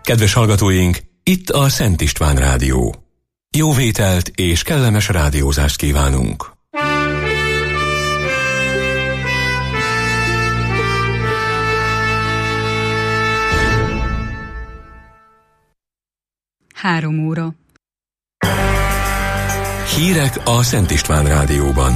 Kedves hallgatóink, itt a Szent István Rádió. Jó vételt és kellemes rádiózást kívánunk! Három óra. Hírek a Szent István Rádióban.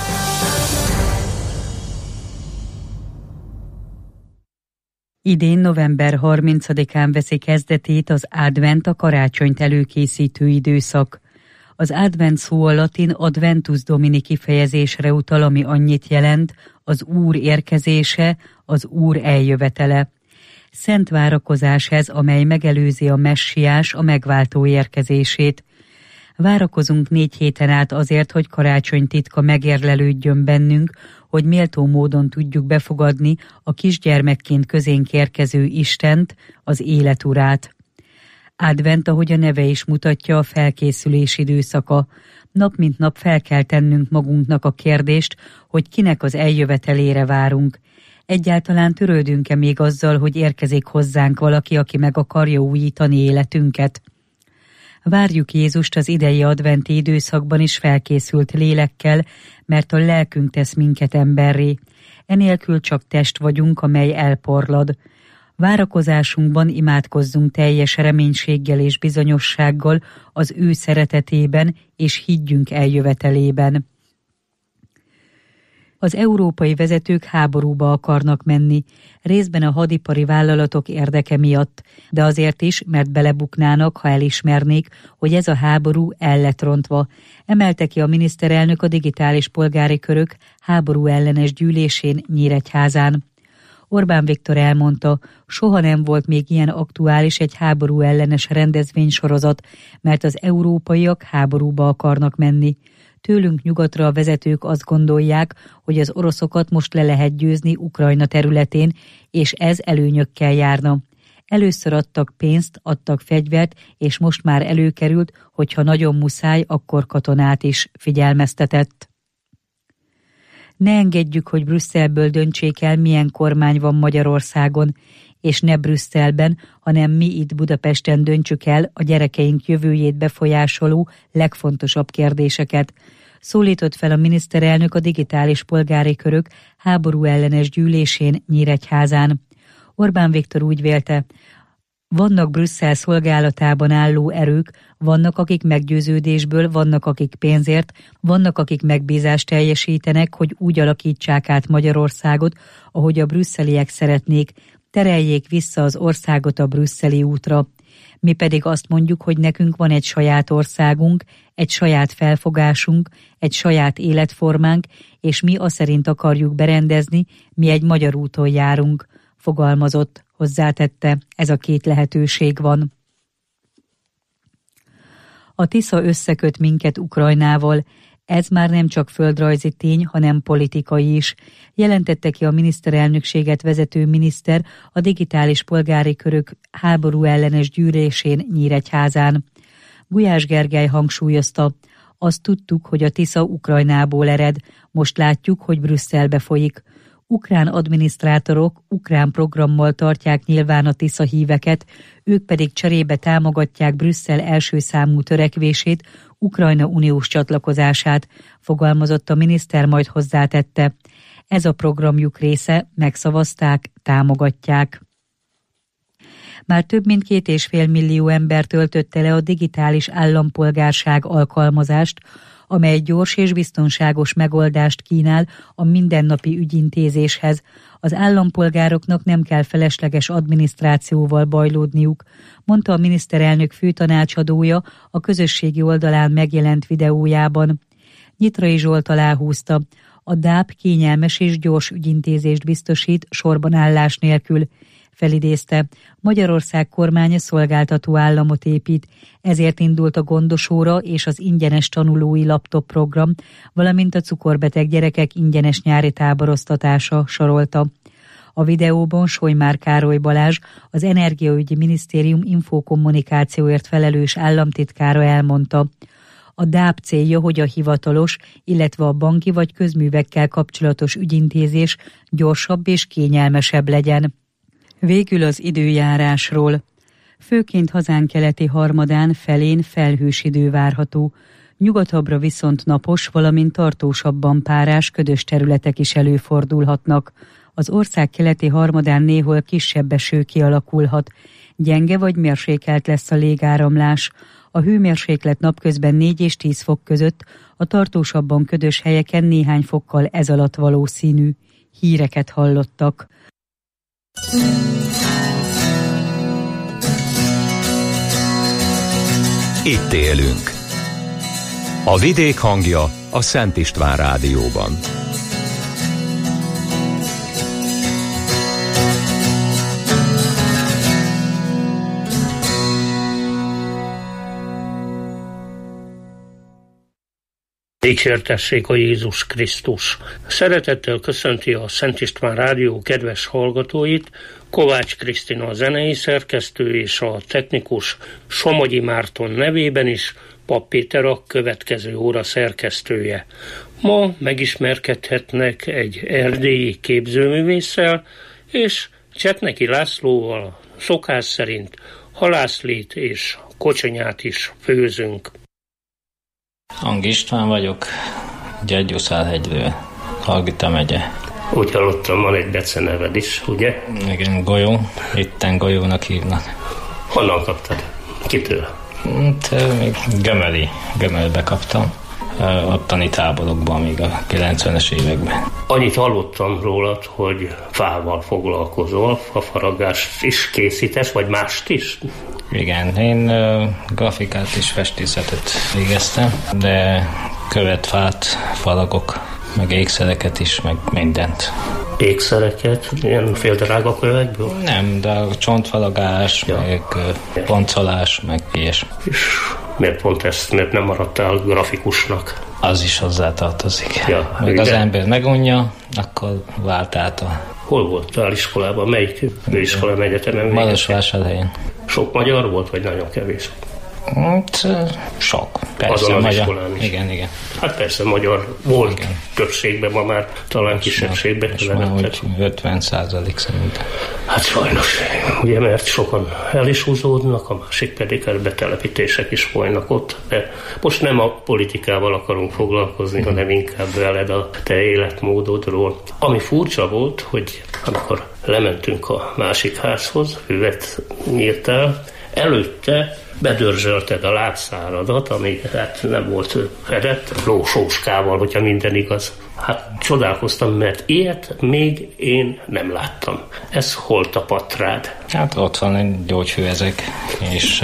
Idén november 30-án veszi kezdetét az advent, a karácsonyt előkészítő időszak. Az advent szó a latin adventus domini kifejezésre utal, ami annyit jelent: az Úr érkezése, az Úr eljövetele. Szent várakozás ez, amely megelőzi a messiás, a megváltó érkezését. Várakozunk 4 héten át azért, hogy karácsony titka megérlelődjön bennünk, hogy méltó módon tudjuk befogadni a kisgyermekként közénk érkező Istent, az élet urát. Advent, ahogy a neve is mutatja, a felkészülés időszaka. Nap mint nap fel kell tennünk magunknak a kérdést, hogy kinek az eljövetelére várunk. Egyáltalán törődünk-e még azzal, hogy érkezik hozzánk valaki, aki meg akarja újítani életünket? Várjuk Jézust az idei adventi időszakban is felkészült lélekkel, mert a lelkünk tesz minket emberré. Enélkül csak test vagyunk, amely elporlad. Várakozásunkban imádkozzunk teljes reménységgel és bizonyossággal az ő szeretetében, és higgyünk eljövetelében. Az európai vezetők háborúba akarnak menni, részben a hadipari vállalatok érdeke miatt, de azért is, mert belebuknának, ha elismernék, hogy ez a háború el lett rontva. Emelte ki a miniszterelnök a digitális polgári körök háború ellenes gyűlésén Nyíregyházán. Orbán Viktor elmondta, soha nem volt még ilyen aktuális egy háború ellenes rendezvénysorozat, mert az európaiak háborúba akarnak menni. Tőlünk nyugatra a vezetők azt gondolják, hogy az oroszokat most le lehet győzni Ukrajna területén, és ez előnyökkel járna. Először adtak pénzt, adtak fegyvert, és most már előkerült, hogy ha nagyon muszáj, akkor katonát is, figyelmeztetett. Ne engedjük, hogy Brüsszelből döntsék el, milyen kormány van Magyarországon, és ne Brüsszelben, hanem mi itt Budapesten döntsük el a gyerekeink jövőjét befolyásoló legfontosabb kérdéseket. Szólított fel a miniszterelnök a digitális polgári körök háború ellenes gyűlésén Nyíregyházán. Orbán Viktor úgy vélte, vannak Brüsszel szolgálatában álló erők, vannak akik meggyőződésből, vannak akik pénzért, vannak akik megbízást teljesítenek, hogy úgy alakítsák át Magyarországot, ahogy a brüsszeliek szeretnék, tereljék vissza az országot a brüsszeli útra. Mi pedig azt mondjuk, hogy nekünk van egy saját országunk, egy saját felfogásunk, egy saját életformánk, és mi azt szerint akarjuk berendezni, mi egy magyar úton járunk, fogalmazott, hozzátette, ez a 2 lehetőség van. A Tisza összeköt minket Ukrajnával, ez már nem csak földrajzi tény, hanem politikai is, jelentette ki a miniszterelnökséget vezető miniszter a digitális polgári körök háború ellenes gyűlésén Nyíregyházán. Gulyás Gergely hangsúlyozta, azt tudtuk, hogy a Tisza Ukrajnából ered, most látjuk, hogy Brüsszelbe folyik. Ukrán adminisztrátorok ukrán programmal tartják nyilván a Tisza híveket, ők pedig cserébe támogatják Brüsszel első számú törekvését, Ukrajna uniós csatlakozását, fogalmazott a miniszter, majd hozzátette. Ez a programjuk része, megszavazták, támogatják. Már több mint 2,5 millió ember töltötte le a digitális állampolgárság alkalmazást, amely gyors és biztonságos megoldást kínál a mindennapi ügyintézéshez. Az állampolgároknak nem kell felesleges adminisztrációval bajlódniuk, mondta a miniszterelnök főtanácsadója a közösségi oldalán megjelent videójában. Nyitrai Zsolt aláhúzta, a DÁP kényelmes és gyors ügyintézést biztosít sorbanállás nélkül. Felidézte, Magyarország kormánya szolgáltató államot épít, ezért indult a gondosóra és az ingyenes tanulói laptop program, valamint a cukorbeteg gyerekek ingyenes nyári táboroztatása, sorolta. A videóban Solymár Károly Balázs, az Energiaügyi Minisztérium infokommunikációért felelős államtitkára elmondta, a DÁP célja, hogy a hivatalos, illetve a banki vagy közművekkel kapcsolatos ügyintézés gyorsabb és kényelmesebb legyen. Végül az időjárásról. Főként hazánk keleti harmadán felén felhős idő várható, nyugatabbra viszont napos, valamint tartósabban párás, ködös területek is előfordulhatnak. Az ország keleti harmadán néhol kisebb eső kialakulhat, gyenge vagy mérsékelt lesz a légáramlás. A hőmérséklet napközben 4 és 10 fok között, a tartósabban ködös helyeken néhány fokkal ez alatt valószínű. Híreket hallottak. Itt élünk. A vidék hangja a Szent István Rádióban. Dicsértessék a Jézus Krisztus! Szeretettel köszönti a Szent István Rádió kedves hallgatóit, Kovács Krisztina a zenei szerkesztő és a technikus Somogyi Márton nevében is Papp Péter a következő óra szerkesztője. Ma megismerkedhetnek egy erdélyi képzőművésszel, és Csetneki Lászlóval szokás szerint halászlét és kocsonyát is főzünk. Hang István vagyok, Gyergyószálhegyről, Hargita megye. Úgy hallottam, van egy beceneved is, ugye? Igen, Golyó, itten Golyónak hívnak. Honnan kaptad? Kitől? Még Gömölbe kaptam, ottani táborokban, még a 90-es években. Annyit hallottam rólad, hogy fával foglalkozol, fafaragást is készítesz, vagy mást is? Igen, én grafikát és festészetet végeztem, de követ, fát, falagok, meg ékszereket is, meg mindent. Ékszereket? Ilyen féldrága kövekből? Nem, de csontfalagás, ja. Meg poncolás, meg ilyesmi. És miért pont ezt, miért nem maradtál grafikusnak? Az is hozzátartozik. Ja, meg az ember megunja, akkor vált át a... Hol voltál iskolában? Melyik iskolában, egyetemen végeztél? Marosvásárhelyen. Sok magyar volt, vagy nagyon kevés? Sok. Persze, azon az magyar. Iskolán is. Igen. Hát persze, magyar volt, igen. Többségben, ma már talán kisebbségben. És már úgy 50% szerintem. Hát sajnos, ugye, mert sokan el is húzódnak, a másik pedig betelepítések is folynak ott. De most nem a politikával akarunk foglalkozni, hanem inkább veled a te életmódodról. Ami furcsa volt, hogy amikor lementünk a másik házhoz, füvet nyírtál, előtte bedörzsölted a lábszáradat, ami hát nem volt fedett, lósóskával, hogyha minden igaz. Hát csodálkoztam, mert ilyet még én nem láttam. Ez hol tapadt rád? Hát ott van egy gyógyfőezek, és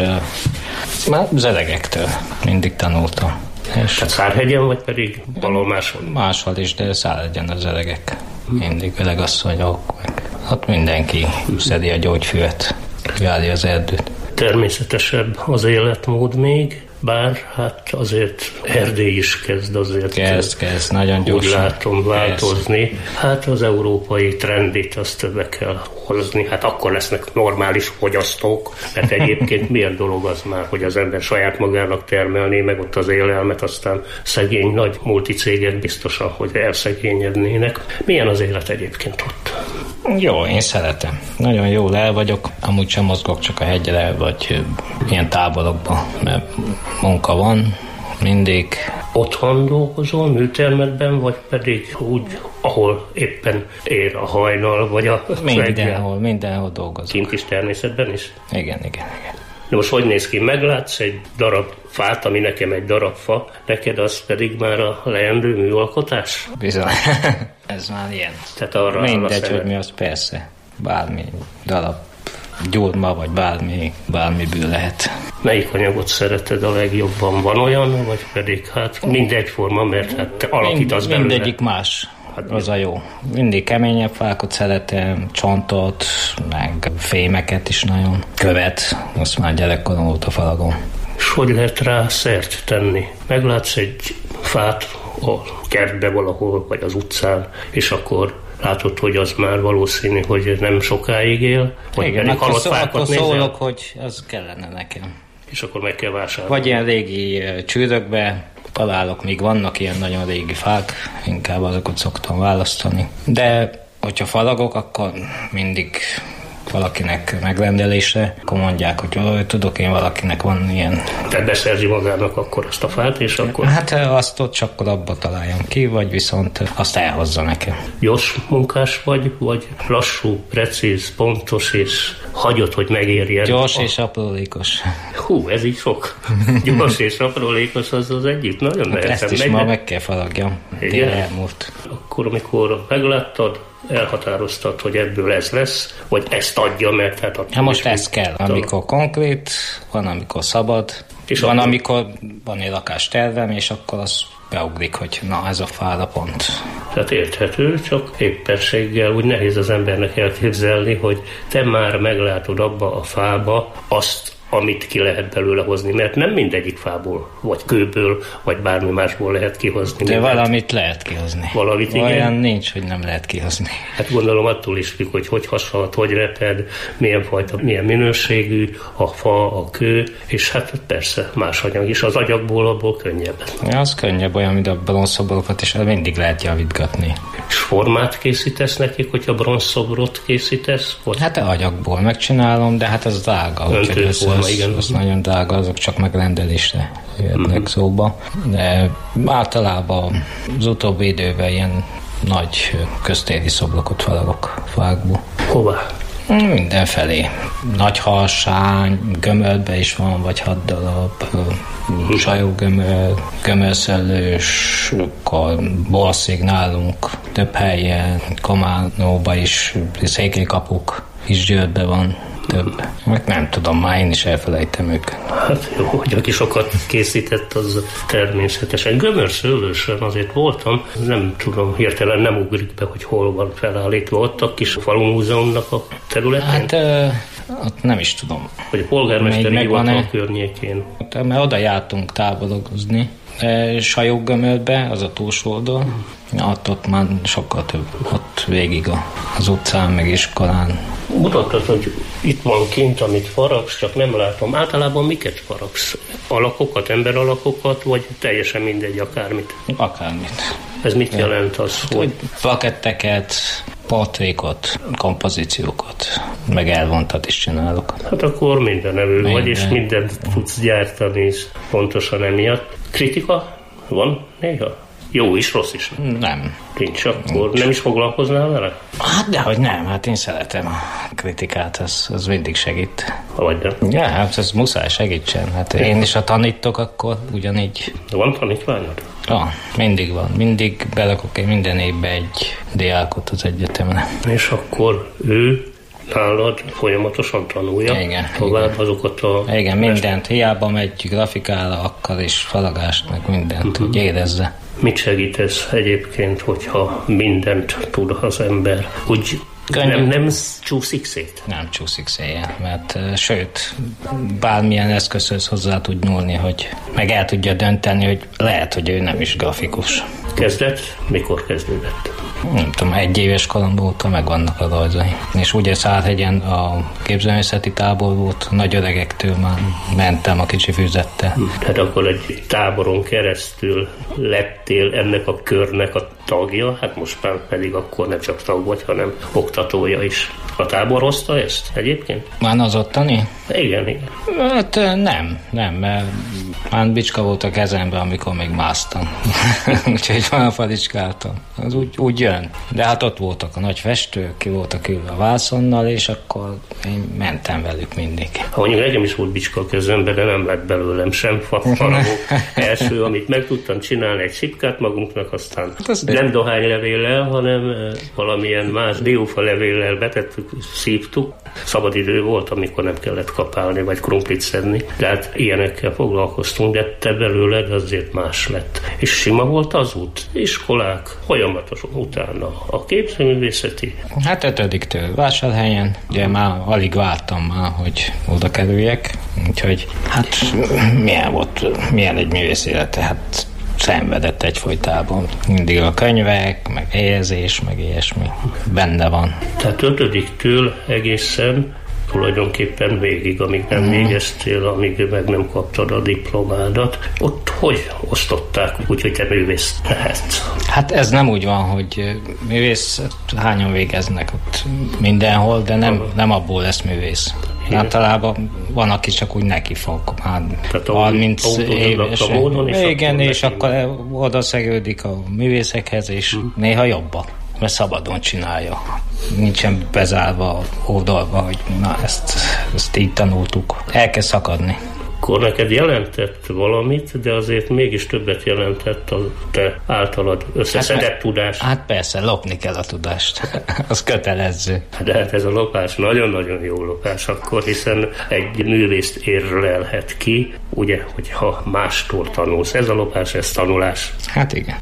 már az elegektől mindig tanultam. És tehát Szárhegyen, vagy pedig valahol máshol? Máshol is, de Szárhegyen az elegek. Mindig elegasszonyok, meg ott mindenki szedi a gyógyfüvet, járja az erdőt. Természetesebb az életmód még, bár hát azért Erdély is kezd azért kezd nagyon gyorsan. Úgy látom változni. Hát az európai trendit azt többe kell hozni, hát akkor lesznek normális fogyasztók, mert egyébként milyen dolog az már, hogy az ember saját magának termelné meg ott az élelmet, aztán szegény nagy multicégek biztosan, hogy elszegényednének. Milyen az élet egyébként ott? Jó, én szeretem. Nagyon jól el vagyok, amúgy sem mozgok csak a hegyre, vagy ilyen táborokban, mert munka van mindig. Otthon dolgozol, műtermetben, vagy pedig úgy, ahol éppen ér a hajnal, vagy a mindenhol dolgozok. Kint is természetben is? Igen. De most hogy néz ki? Meglátsz egy darab fát, ami nekem egy darab fa, neked az pedig már a leendő műalkotás? Bizony. Ez már ilyen. Tehát arra mindegy, hogy mi az, persze. Bármi darab gyurma, vagy bármiből lehet. Melyik anyagot szereted a legjobban? Van olyan, vagy pedig hát mindegyforma, mert hát te alakítasz belőle? Mindegyik más. Az a jó. Mindig keményebb fákat szeretem, csontot, meg fémeket is nagyon. Követ, azt már gyerekkorom óta falagom. És hogy lehet rá szert tenni? Meglátsz egy fát a kertbe valahol, vagy az utcán, és akkor látod, hogy az már valószínű, hogy nem sokáig él? Vagy igen, akkor szólok, hogy az kellene nekem. És akkor meg kell vásárolni. Vagy ilyen régi csűrökbe találok, még vannak ilyen nagyon régi fák, inkább azokat szoktam választani. De hogyha falagok, akkor mindig valakinek megrendelésre, akkor mondják, hogy tudok én valakinek van ilyen. Tehát beszerzi magának akkor azt a fát, és akkor... Hát azt ott csak abba találjam ki, vagy viszont azt elhozza nekem. Gyors munkás vagy lassú, precíz, pontos, és hagyod, hogy megérjen? Gyors és aprólékos. Hú, ez így sok. Gyors és aprólékos az együtt nagyon nehezen. Ezt is ma meg kell falagjam. Igen? Elmúlt. Akkor, amikor megláttad, elhatároztad, hogy ebből ez lesz, vagy ezt adja, mert hát... Most ez kell. Amikor konkrét, van amikor szabad, és van amikor van egy lakástervem, és akkor az beugrik, hogy na ez a fára pont. Tehát érthető, csak éppenséggel úgy nehéz az embernek elképzelni, hogy te már meglátod abba a fába azt, amit ki lehet belőle hozni, mert nem mindegyik fából, vagy kőből, vagy bármi másból lehet kihozni. De valamit lehet kihozni. Valamit, igen. Olyan nincs, hogy nem lehet kihozni. Hát gondolom attól is függ, hogy hasonlat, hogy reped, milyen fajta, milyen minőségű a fa, a kő, és hát persze más anyag is. Az agyagból abból könnyebb. Ja, az könnyebb, olyan, mint a bronzszoborokat, és mindig lehet javítgatni. És formát készítesz nekik, hogyha bronzszobrot készítesz? Hát agyagból megcsinálom, de hát az drága. Igen. Az nagyon drága, azok csak megrendelésre jöttek szóba. De általában az utóbbi időben ilyen nagy köztéri szobrokot faragok fákból. Hová? Mindenfelé. Nagy harsány, gömörbe is van, vagy 6 darab, sajógömör, gömörszöllős, akkor borszék nálunk több helyen, Komárnóba is, Székelykapuk is Győrbe van. Több. Meg nem tudom, már én is elfelejtem őket. Hát jó, hogy aki sokat készített, az természetesen. Gömörszőlősön azért voltam, nem tudom, hirtelen nem ugrik be, hogy hol van felállítva ott a kis falumúzeumnak a területén. Hát ott nem is tudom. Hogy a polgármesteri hivatal környékén. Mert oda jártunk táborozni. Sajógömörbe, az a túlsó oldal. Ott már sokkal több. Ott végig az utcán, meg iskolán. Mutattad, hogy itt van kint, amit faragsz, csak nem látom. Általában miket faragsz? Alakokat, emberalakokat, vagy teljesen mindegy, akármit? Akármit. Ez mit jelent az, hogy... Plaketteket, portrékot, kompozíciókat, meg elvontat is csinálok. Hát akkor mindenevő vagy, és mindent tudsz gyártani pontosan emiatt. Kritika van néha? Jó is, rossz is. Nem. Nincs, akkor nem is foglalkoznál vele? Hát dehogy nem, hát én szeretem a kritikát, az mindig segít. Vagy nem? Ja, hát ez muszáj segítsen. Hát én is, ha tanítok, akkor ugyanígy. Van tanítványod? Mindig van. Mindig belakok én minden évben egy diákot az egyetemre. És akkor ő nálad folyamatosan tanulja? Igen. Tovább igen. Azokat a... Igen, mindent. Hiába megy grafikára, akkor is falagást, meg mindent, hogy érezze. Mit segít ez egyébként, hogyha mindent tud az ember? Úgy nem csúszik szét? Nem csúszik széjjel, mert sőt, bármilyen eszközhöz hozzá tud nyúlni, hogy meg el tudja dönteni, hogy lehet, hogy ő nem is grafikus. Kezdett? Mikor kezdődött? Nem tudom, 1 éves koromban óta megvannak a rajzai. És ugye Szárhegyen a képzőművészeti tábor volt, nagy öregektől már mentem a kicsi füzettel. Tehát akkor egy táboron keresztül lettél ennek a körnek a tagja, hát most már pedig akkor nem csak tag vagy, hanem oktatója is. A tábor hozta ezt egyébként? Már az ottani? Igen. Hát nem, mert már bicska volt a kezemben, amikor még másztam. Úgyhogy már falicskáltam. Az úgy jön. De hát ott voltak a nagy festők, ki voltak ülve a vászonnal, és akkor én mentem velük mindig. Mondjuk nekem is volt bicska a kezemben, de nem lett belőlem sem faragó. Első, amit meg tudtam csinálni, egy sipkát magunknak, aztán nem dohánylevéllel, hanem valamilyen más diófa levéllel betettük, szívtuk. Szabadidő volt, amikor nem kellett kapálni, vagy krumplit szedni. Tehát ilyenekkel foglalkoztunk, de te belőled azért más lett. És sima volt az út? Iskolák, folyamatosan utána a képzőművészeti? Hát 5-től Vásárhelyen, ugye már alig vártam már, hogy oda kerüljek. Úgyhogy hát milyen egy művész élete, hát szenvedett egyfolytában. Mindig a könyvek, meg érzés, meg ilyesmi benne van. Tehát 5-től egészen tulajdonképpen végig, amíg nem végeztél, amíg meg nem kaptad a diplomádat. Ott hogy osztották úgy, hogy te művész lehetsz? Hát ez nem úgy van, hogy művész, hányan végeznek ott mindenhol, de nem abból lesz művész. Általában van, aki csak úgy neki fog. 30 éves. Igen, és akkor oda szegődik a művészekhez, és néha jobban, mert szabadon csinálja. Nincsen bezárva, hódolva, hogy na ezt így tanultuk. El kell szakadni. Akkor neked jelentett valamit, de azért mégis többet jelentett a te általad összeszedett tudás. Hát persze, lopni kell a tudást. Az kötelező. De hát ez a lopás nagyon-nagyon jó lopás akkor, hiszen egy művészt érlelhet ki, ugye, hogyha mástól tanulsz. Ez a lopás, ez tanulás. Hát igen.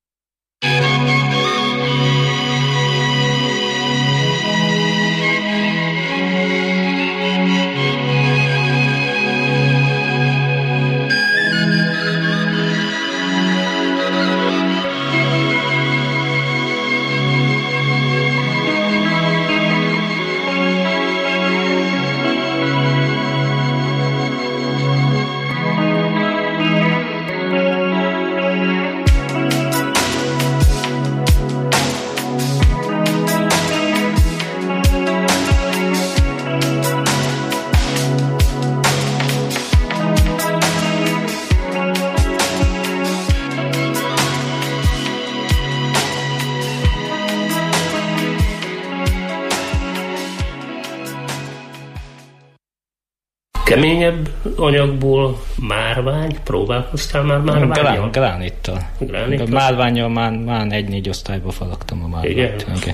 Keményebb anyagból márvány? Próbálkoztál már márvánnyal? Gránittal. Márvánnyal már 1-4 osztályba falaktam a márványt. Igen?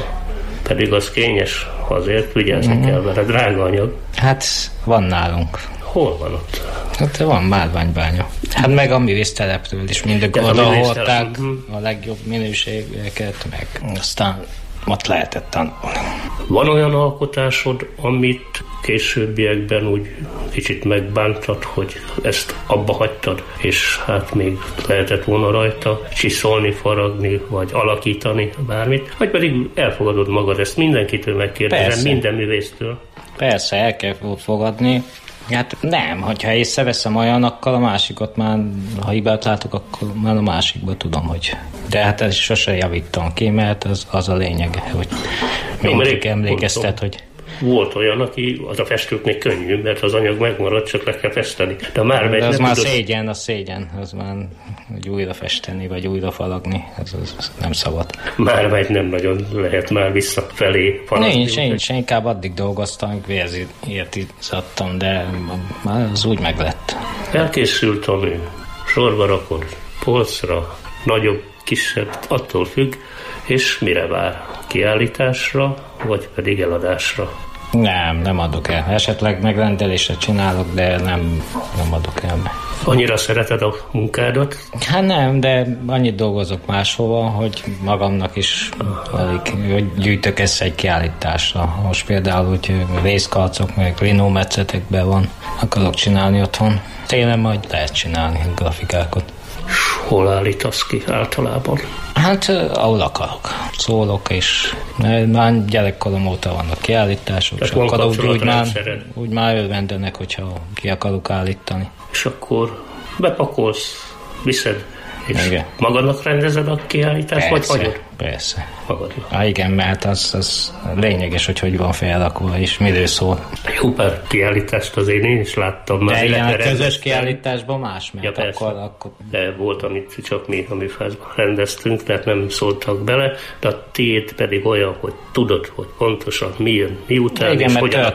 Pedig az kényes, azért vigyázni kell vele, drága anyag. Hát van nálunk. Hol van ott? Hát van márványbánya. Hát meg a művésztelepről is mindig oda hordták a legjobb minőségeket, meg aztán ott lehetett tanulni. Van olyan alkotásod, amit későbbiekben úgy kicsit megbántad, hogy ezt abba hagytad, és hát még lehetett volna rajta csiszolni, faragni, vagy alakítani bármit, vagy pedig elfogadod magad, ezt mindenkitől megkérdezem, minden művésztől. Persze, el kell fogadni. Hát nem, hogyha észreveszem olyanokkal, a másikot már, ha hibát látok, akkor már a másikban tudom, hogy... De hát ez sose javítom ki, mert az a lényeg, hogy mindig emlékeztet, hogy... Volt olyan, aki az a festőknek könnyű, mert az anyag megmarad, csak le kell festeni. De az már szégyen, az már, hogy újra festeni, vagy újra falagni, ez nem szabad. Márványt nem nagyon lehet már visszafelé falagni. Nincs, inkább addig dolgoztam, amíg vérért izzadtam, de már az úgy meglett. Elkészült a mű, sorba rakod, polcra, nagyobb, kisebb, attól függ, és mire vár? Kiállításra, vagy pedig eladásra? Nem adok el. Esetleg megrendelésre csinálok, de nem adok el. Annyira szereted a munkádat? Hát nem, de annyit dolgozok máshova, hogy magamnak is hogy gyűjtök ezt egy kiállításra. Most például úgy vészkarcok, meg rinómetszetekben van, akarok csinálni otthon. Télen majd lehet csinálni grafikákat. Hol állítasz ki általában? Hát, ahol akarok. Szólok, és már gyerekkorom óta vannak kiállítások, és akkor úgy már örvendenek, hogyha ki akarok állítani. És akkor bepakolsz, viszed, és magadnak rendezed a kiállítást, vagy hagyod? Persze. Magadnak. Igen, mert az lényeges, hogy van felrakva, és miről szól. Jó pár kiállítást azért én is láttam már. De ilyen a közös kiállításban más, mert akkor... De volt, amit csak mi a műfázban rendeztünk, tehát nem szóltak bele, de a tiéd pedig olyan, hogy tudod, hogy pontosan mi jön, miután, igen, és mert hogyan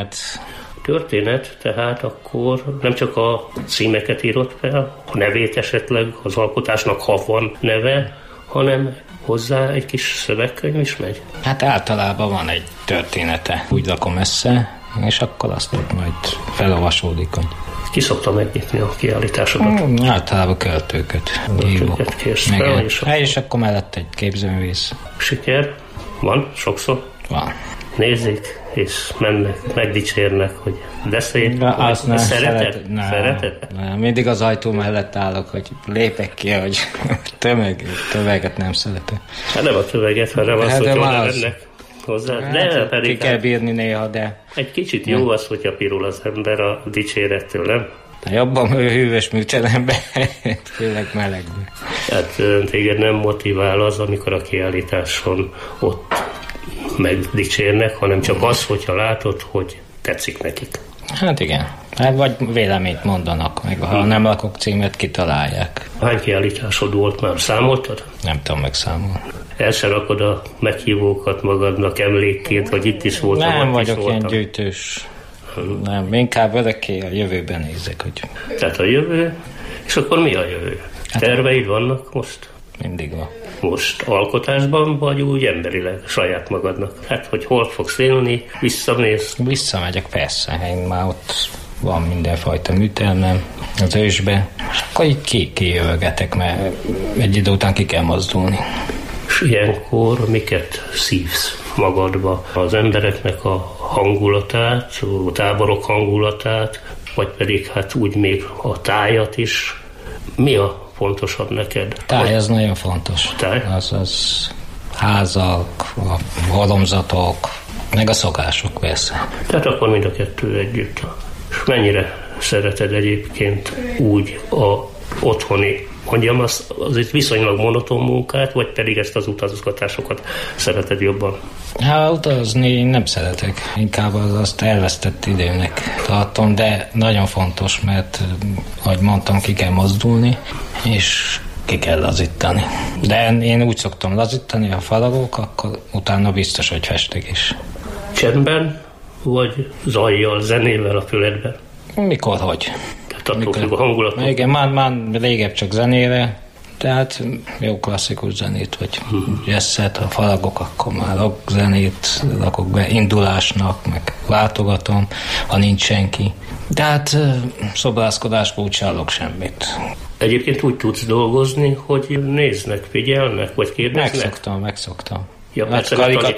történet, tehát akkor nem csak a címeket írod fel, a nevét esetleg, az alkotásnak, ha van neve, hanem hozzá egy kis szövegkönyv is megy? Hát általában van egy története, úgy rakom össze, és akkor azt majd felolvasódik, hogy... Ki szokta megnyitni a kiállításodat? Általában költőket. Költőket kérsz fel, és akkor mellett egy képzőművész. Siker? Van? Sokszor? Van. Nézik, és mennek, megdicsérnek, hogy de szép. Szereted? Nem. Mindig az ajtó mellett állok, hogy lépek ki, hogy tömeget nem szeretem. Hát nem a tömeget, hanem azt, hogy oda mennek. hozzá. Hát, de pedig ki kell bírni néha, de... Egy kicsit jó az, hogyha pirul az ember a dicsérettől, nem? Jobban hűvös műtelembe, főleg melegbe. Hát téged nem motivál az, amikor a kiállításon ott megdicsérnek, hanem csak az, hogyha látod, hogy tetszik nekik. Hát igen. Hát vagy véleményt mondanak, meg ha nem lakok címet, kitalálják. Hány kiállításod volt már? Számoltad? Nem tudom megszámolni. El se rakod a meghívókat magadnak emlékként, hogy itt is voltam, nem ott is vagyok voltam. ilyen gyűjtős. Nem, inkább örökké a jövőben nézek, hogy... Tehát a jövő, és akkor mi a jövő? Terveid vannak most? Mindig van. Most alkotásban, vagy úgy emberileg, saját magadnak? Hát, hogy hol fogsz élni, visszamész? Visszamegyek, persze. Én már ott van mindenfajta műtermem az ősbe. És akkor így kijövögetek, mert egy idő után ki kell mozdulni. És ilyenkor miket szívsz magadba? Az embereknek a hangulatát, a táborok hangulatát, vagy pedig hát úgy még a tájat is. Mi a fontosabb neked? Táj az nagyon fontos. Táj? Az házak, a halomzatok, meg a szokások persze. Tehát akkor mind a kettő együtt. És mennyire szereted egyébként úgy a otthoni, mondjam az itt viszonylag monoton munkát, vagy pedig ezt az utazgatásokat szereted jobban? Hát utazni nem szeretek, inkább azt elvesztett időnek tartom, de nagyon fontos, mert ahogy mondtam, ki kell mozdulni, és ki kell lazítani. De én úgy szoktam lazítani, ha falagok, akkor utána biztos, hogy festek is. Csendben, vagy zajjal, zenével a füledben? Mikor, hogy? Tehát attól függ a hangulat. Igen, már régebb csak zenére, tehát jó klasszikus zenét, vagy jazzet, ha falagok, akkor már rock zenét rakok be indulásnak, meg váltogatom, ha nincs senki. De hát szobrászkodásból úgy csinálok semmit. Egyébként úgy tudsz dolgozni, hogy néznek, figyelnek, vagy kérdeznek? Megszoktam. Ja, hát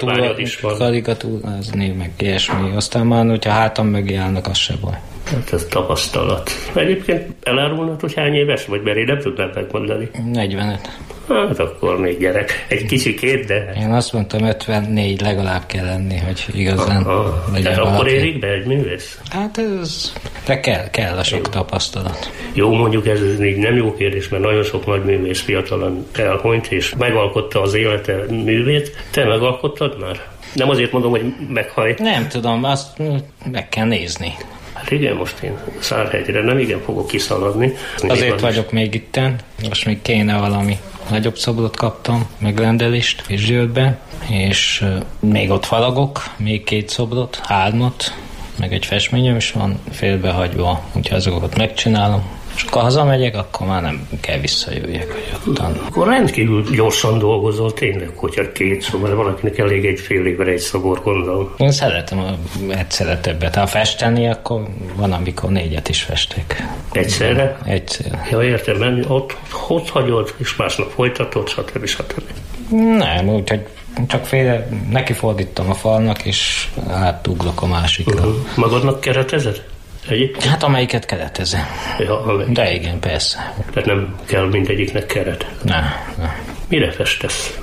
karikatúrázni, meg ilyesmi. Aztán már, hogyha hátam mögé állnak, az se baj. Hát ez tapasztalat. Egyébként elárulnád, hogy hány éves vagy, mert én nem tudnám megmondani. 45. Hát akkor még gyerek. Egy kicsikét, de... Én azt mondtam, 54 legalább kell lenni, hogy igazán... Tehát akkor érik be egy művész? Hát ez... De kell a sok tapasztalat. Jó, mondjuk ez így nem jó kérdés, mert nagyon sok nagy művész fiatalan elhunyt, és megalkotta az élete művét. Te megalkottad már? Nem azért mondom, hogy meghaj. Nem tudom, azt meg kell nézni. Hát igen, most én Szárhegyre nem igen fogok kiszaladni. Azért vagyok még itten, most még kéne valami nagyobb szobrot kaptam, megrendelést és Győrbe, és még ott falagok, még 2 szobrot, 3, meg egy festményem is van félbehagyva, úgyhogy azokat megcsinálom. És akkor hazamegyek, akkor már nem kell visszajöjjek, hogy ottan. Akkor rendkívül gyorsan dolgozol tényleg, hogyha 2 szobor, valakinek elég egy fél évre egy szobor, gondolom. Én szeretem egyszerre többet. Ha festeni, akkor van, amikor 4 is festek. Egyszerre? Egyszerre. Ja, értem, menni, ott hagyod, és másnap folytatod, stb. Nem, úgyhogy csak neki fordítom a falnak, és átugrok a másikra. Magadnak keretezed? Egyébként? Hát amelyiket keretezem. Ja, de igen, persze. Tehát nem kell mindegyiknek keret? Nem. Mire festesz?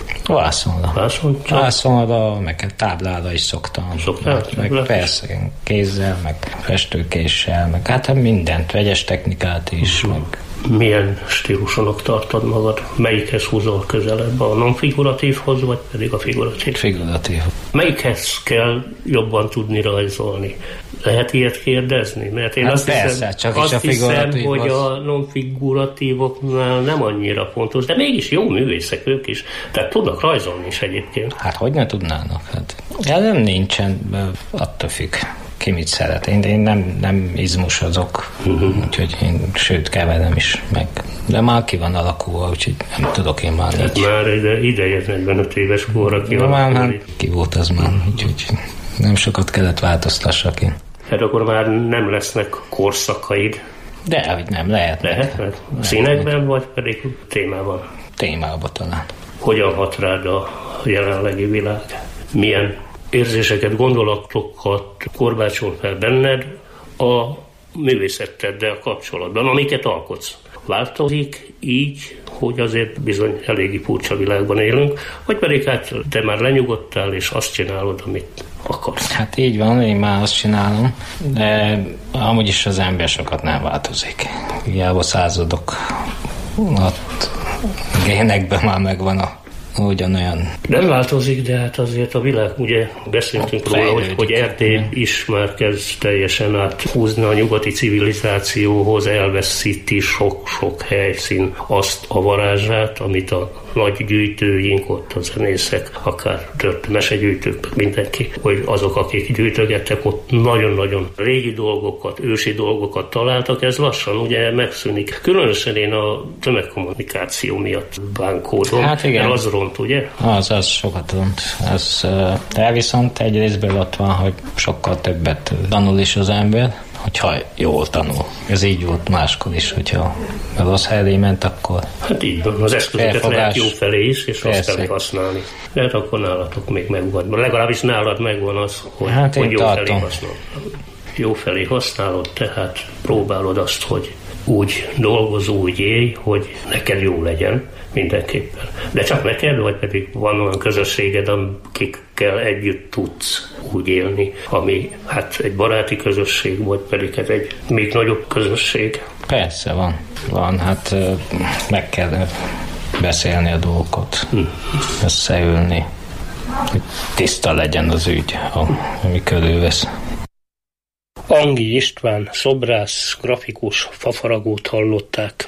Vászonra, meg táblára is szoktam. Meg persze, kézzel, meg festőkéssel, meg hát mindent, vegyes technikát is, meg... Milyen stílusonok tartod magad? Melyikhez húzol közelebb? A non-figuratívhoz, vagy pedig a figuratív? Figuratív. Melyikhez kell jobban tudni rajzolni? Lehet ilyet kérdezni? Mert én hát azt persze, hiszem, csak azt hiszem, hogy a non-figuratívoknál nem annyira fontos, de mégis jó művészek ők is. Tehát tudnak rajzolni is egyébként. Hát hogy ne tudnának? Hát nem nincsen, attól függ. Ki mit szeret. Én nem izmusozok, úgyhogy én sőt keverem is meg. De már ki van alakulva, úgyhogy nem tudok én már így. Már ideje 45 éves korra kialakulni. Már ki volt az már, úgyhogy nem sokat kellett változtassak én. Hát akkor már nem lesznek korszakaid. De, hogy nem, lehet. Lehet? Színekben, vagy pedig témában? Témában talán. Hogyan hat rád a jelenlegi világ? Milyen érzéseket, gondolatokat korbácsol fel benned a művészetteddel kapcsolatban, amiket alkotsz? változik így, hogy azért bizony eléggé furcsa világban élünk, vagy pedig hát te már lenyugodtál, és azt csinálod, amit akarsz. Hát így van, én már azt csinálom, de amúgy is az ember sokat nem változik. Hiába századok, ott génekben már megvan ugyanolyan. Nem változik, de hát azért a világ, ugye beszéltünk róla, hogy Erdély is már kezd teljesen áthúzni a nyugati civilizációhoz, elveszíti sok-sok helyszín azt a varázsát, amit a nagy gyűjtőink, ott a zenészek, akár mesegyűjtők, mindenki, hogy azok, akik gyűjtögettek, ott nagyon-nagyon régi dolgokat, ősi dolgokat találtak, ez lassan ugye megszűnik. Különösen én a tömegkommunikáció miatt bánkódom. Hát igen. Az ront, ugye? Az sokat ront. De viszont egy részből ott van, hogy sokkal többet tanul is az ember, hogyha jól tanul. Ez így volt máskor is, hogyha rossz helyre ment, akkor... Hát így van, az eszközöket lehet jó felé is, és azt kell használni. De hát akkor nálatok még megvan. Legalábbis nálad megvan az, hogy, hát hogy jó felé használod. Jó felé használod, tehát próbálod azt, hogy úgy dolgozz, úgy élj, hogy neked jó legyen mindenképpen. De csak neked, vagy pedig van olyan közösséged, akikkel együtt tudsz úgy élni, ami hát egy baráti közösség, vagy pedig ez egy még nagyobb közösség? Persze van, hát meg kell beszélni a dolgokat, összeülni, hogy tiszta legyen az ügy, ami körülvesz. Angi István, szobrász, grafikus, fafaragót hallották.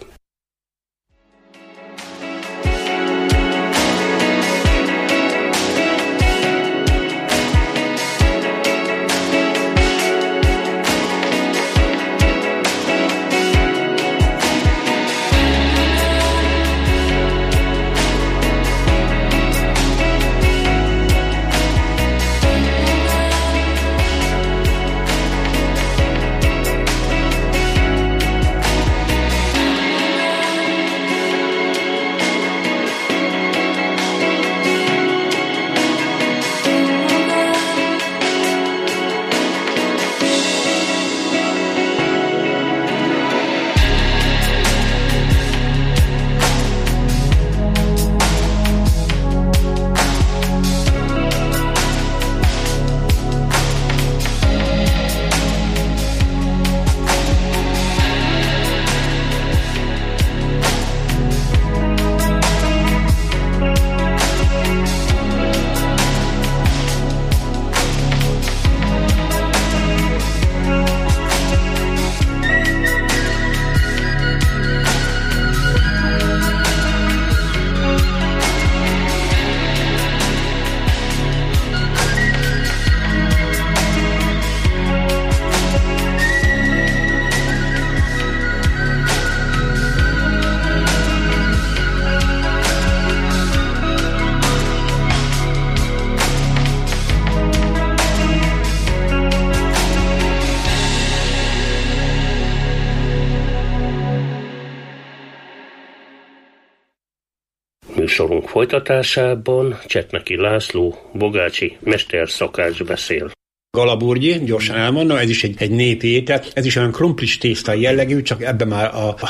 Műsorunk folytatásában Csetneki László, bogácsi mesterszakács beszél. Galaburgyi, gyorsan elmondom, ez is egy népi étel, ez is olyan krumplis tészta jellegű, csak ebben már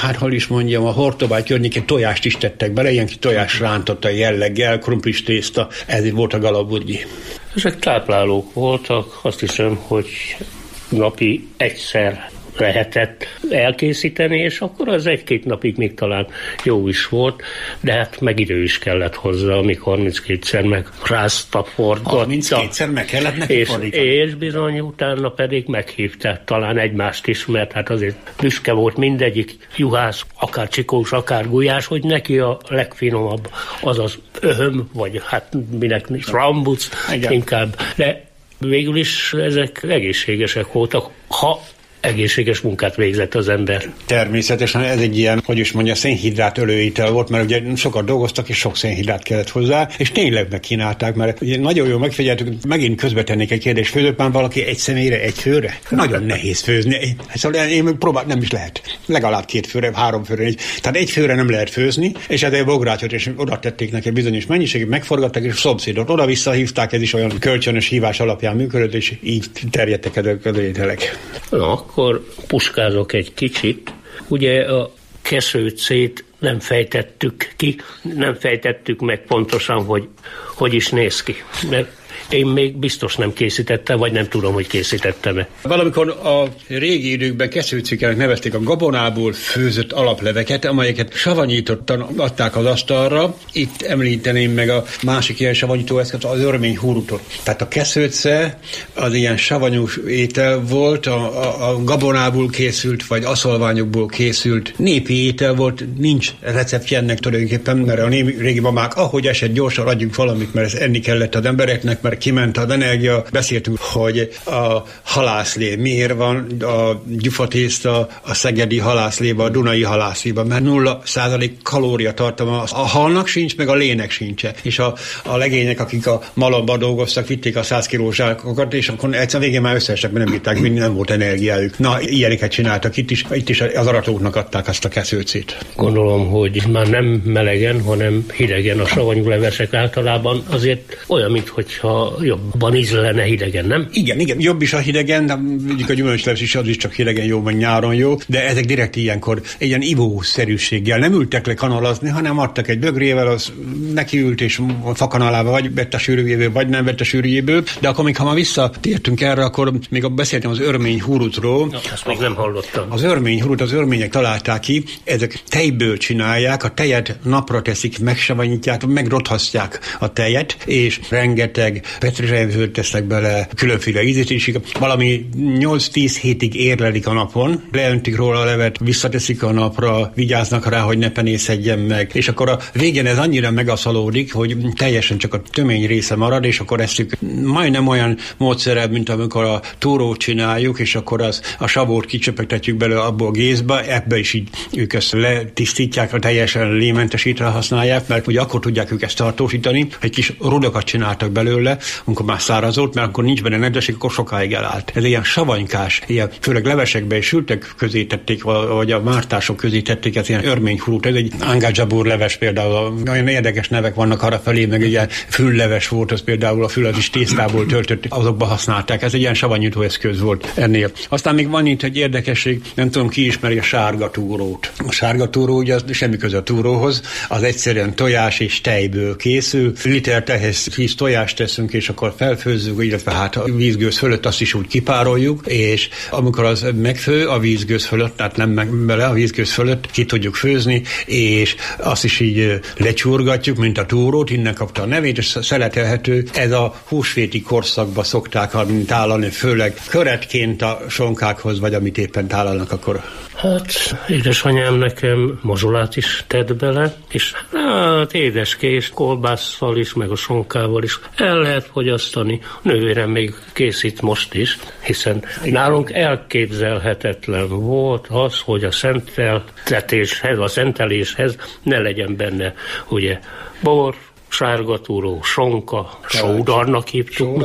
a Hortobágy környékén tojást is tettek bele, ilyen tojás rántotta jelleggel, krumplis tészta, ez volt a galaburgyi. Ezek táplálók voltak, azt hiszem, hogy napi egyszer lehetett elkészíteni, és akkor az 1-2 napig még talán jó is volt, de hát meg idő is kellett hozzá, amíg 32-szer meg rázta, forgatta. 32-szer meg kellett neki fordítani. És bizony utána pedig meghívták talán egymást is, mert hát azért büszke volt mindegyik juhász, akár csikós, akár gulyás, hogy neki a legfinomabb az az öhöm, vagy hát minek is rambuc inkább. De végül is ezek egészségesek voltak, ha egészséges munkát végzett az ember. Természetesen ez egy ilyen, hogy is mondja, szénhidrát ölőitel volt, mert ugye sokat dolgoztak, és sok szénhidrát kellett hozzá, és tényleg megkínálták, mert ugye nagyon jól megfigyeltük, megint közbetennék egy kérdést, főzött már valaki egy személyre, egy főre? Nagyon nehéz főzni. Szóval én nem is lehet. Legalább 2 főre, 3 főre. Tehát egy főre nem lehet főzni, és ezért bográcsot, és oda tették neki bizonyos mennyiségét, megforgatták, és a szomszédot oda-vissza hívták, ez is olyan kölcsönös hívás alapján működött, és így terjedtek ezek az ételek. Na, akkor puskázok egy kicsit. Ugye a keszőcét nem fejtettük ki, nem fejtettük meg pontosan, hogy is néz ki. Mert én még biztos nem készítettem, vagy nem tudom, hogy készítettem-e. Valamikor a régi időkben keszőcikának nevezték a gabonából főzött alapleveket, amelyeket savanyítottan adták az asztalra. Itt említeném meg a másik ilyen savanyító eszköz, az örmény húrutot. Tehát a keszőce az ilyen savanyús étel volt, a gabonából készült, vagy aszolványokból készült népi étel volt, nincs receptje ennek tulajdonképpen, mert a régi mamák, ahogy esett, gyorsan adjunk valamit, mert ezt enni kellett az embereknek, mert kiment az energia. Beszéltünk, hogy a halászlé miért van, a gyufatészta, a szegedi halászléba, a dunai halászléba, mert 0% kalóriatartalma a halnak sincs, meg a lének sincs. És a legények, akik a malomba dolgoztak, vitték a 100 kilós zsákokat, és akkor egyszerűen végén már összeestek, mert nem bírták vinni, nem volt energiájuk. Na, ilyeneket csináltak itt is az aratóknak adták azt a keszőcét. Gondolom, hogy már nem melegen, hanem hidegen a savanyú levesek általában azért olyan, minthogyha jobban ízlene hidegen, nem? Igen, jobb is a hidegen, de mondjuk a gyümölcsleves is az is csak hidegen jó, meg nyáron jó, de ezek direkt ilyenkor ilyen ivószerűséggel nem ültek le kanalazni, hanem adtak egy bögrével, az nekiült, és a fakanalába vagy vett a sűrűjéből, vagy nem vett a sűrűjéből, de akkor még ha már visszatértünk erre, akkor még beszéltem az örmény hurutról. Azt még nem hallottam. Az örmény hurut az örmények találták ki, ezek tejből csinálják, a tejet napra teszik, megsavanyítják, megrothasztják a tejet, és rengeteg petrezselyzőt tesznek bele, különféle ízítésig, valami 8-10 hétig érlelik a napon, leöntik róla a levet, visszateszik a napra, vigyáznak rá, hogy ne penészedjen meg, és akkor a végén ez annyira megaszalódik, hogy teljesen csak a tömény része marad, és akkor eszük majdnem olyan módszerrel, mint amikor a túrót csináljuk, és akkor a savót kicsöpegtetjük bele abból a gézbe, ebbe is így ők ezt letisztítják, a teljesen lémentesítve használják, mert ugye akkor tudják ők ezt tartósítani, egy kis rudakat csináltak belőle, amikor már szárazott, mert akkor nincs benne nedvesség, akkor sokáig elállt. Ez ilyen savanykás, ilyen, főleg levesekbe és sültek közé tették, vagy a mártások közé tették, ez ilyen örményhurút, ez egy angadzsabur leves például, olyan érdekes nevek vannak arra felé, meg ilyen fülleves volt, az például a fül az is tésztából töltött, azokba használták, ez egy ilyen savanyító eszköz volt ennél. Aztán még van itt egy érdekesség, nem tudom ki ismeri a sárga túrót. A sárga túró ugye semmi köze a túróhoz, az egyszerűen tojás és tejből készül, litert ehhez 10 tojást teszünk, és akkor felfőzzük, illetve hát a vízgőz fölött azt is úgy kipároljuk, és amikor az megfő a vízgőz fölött, tehát nem meg bele a vízgőz fölött, ki tudjuk főzni, és azt is így lecsurgatjuk, mint a túrót, innen kapta a nevét, és szeletelhető. Ez a húsvéti korszakban szokták tálalni, főleg köretként a sonkákhoz, vagy amit éppen tálalnak akkor. Hát édesanyám nekem mazsolát is tett bele, és hát édeskés, kolbásszal is, meg a sonkával is el lehet fogyasztani. Nővérem még készít most is, hiszen nálunk elképzelhetetlen volt az, hogy a szenteltetéshez, a szenteléshez ne legyen benne ugye bor, sárgatúró, sonka, sódarnak hívtuk.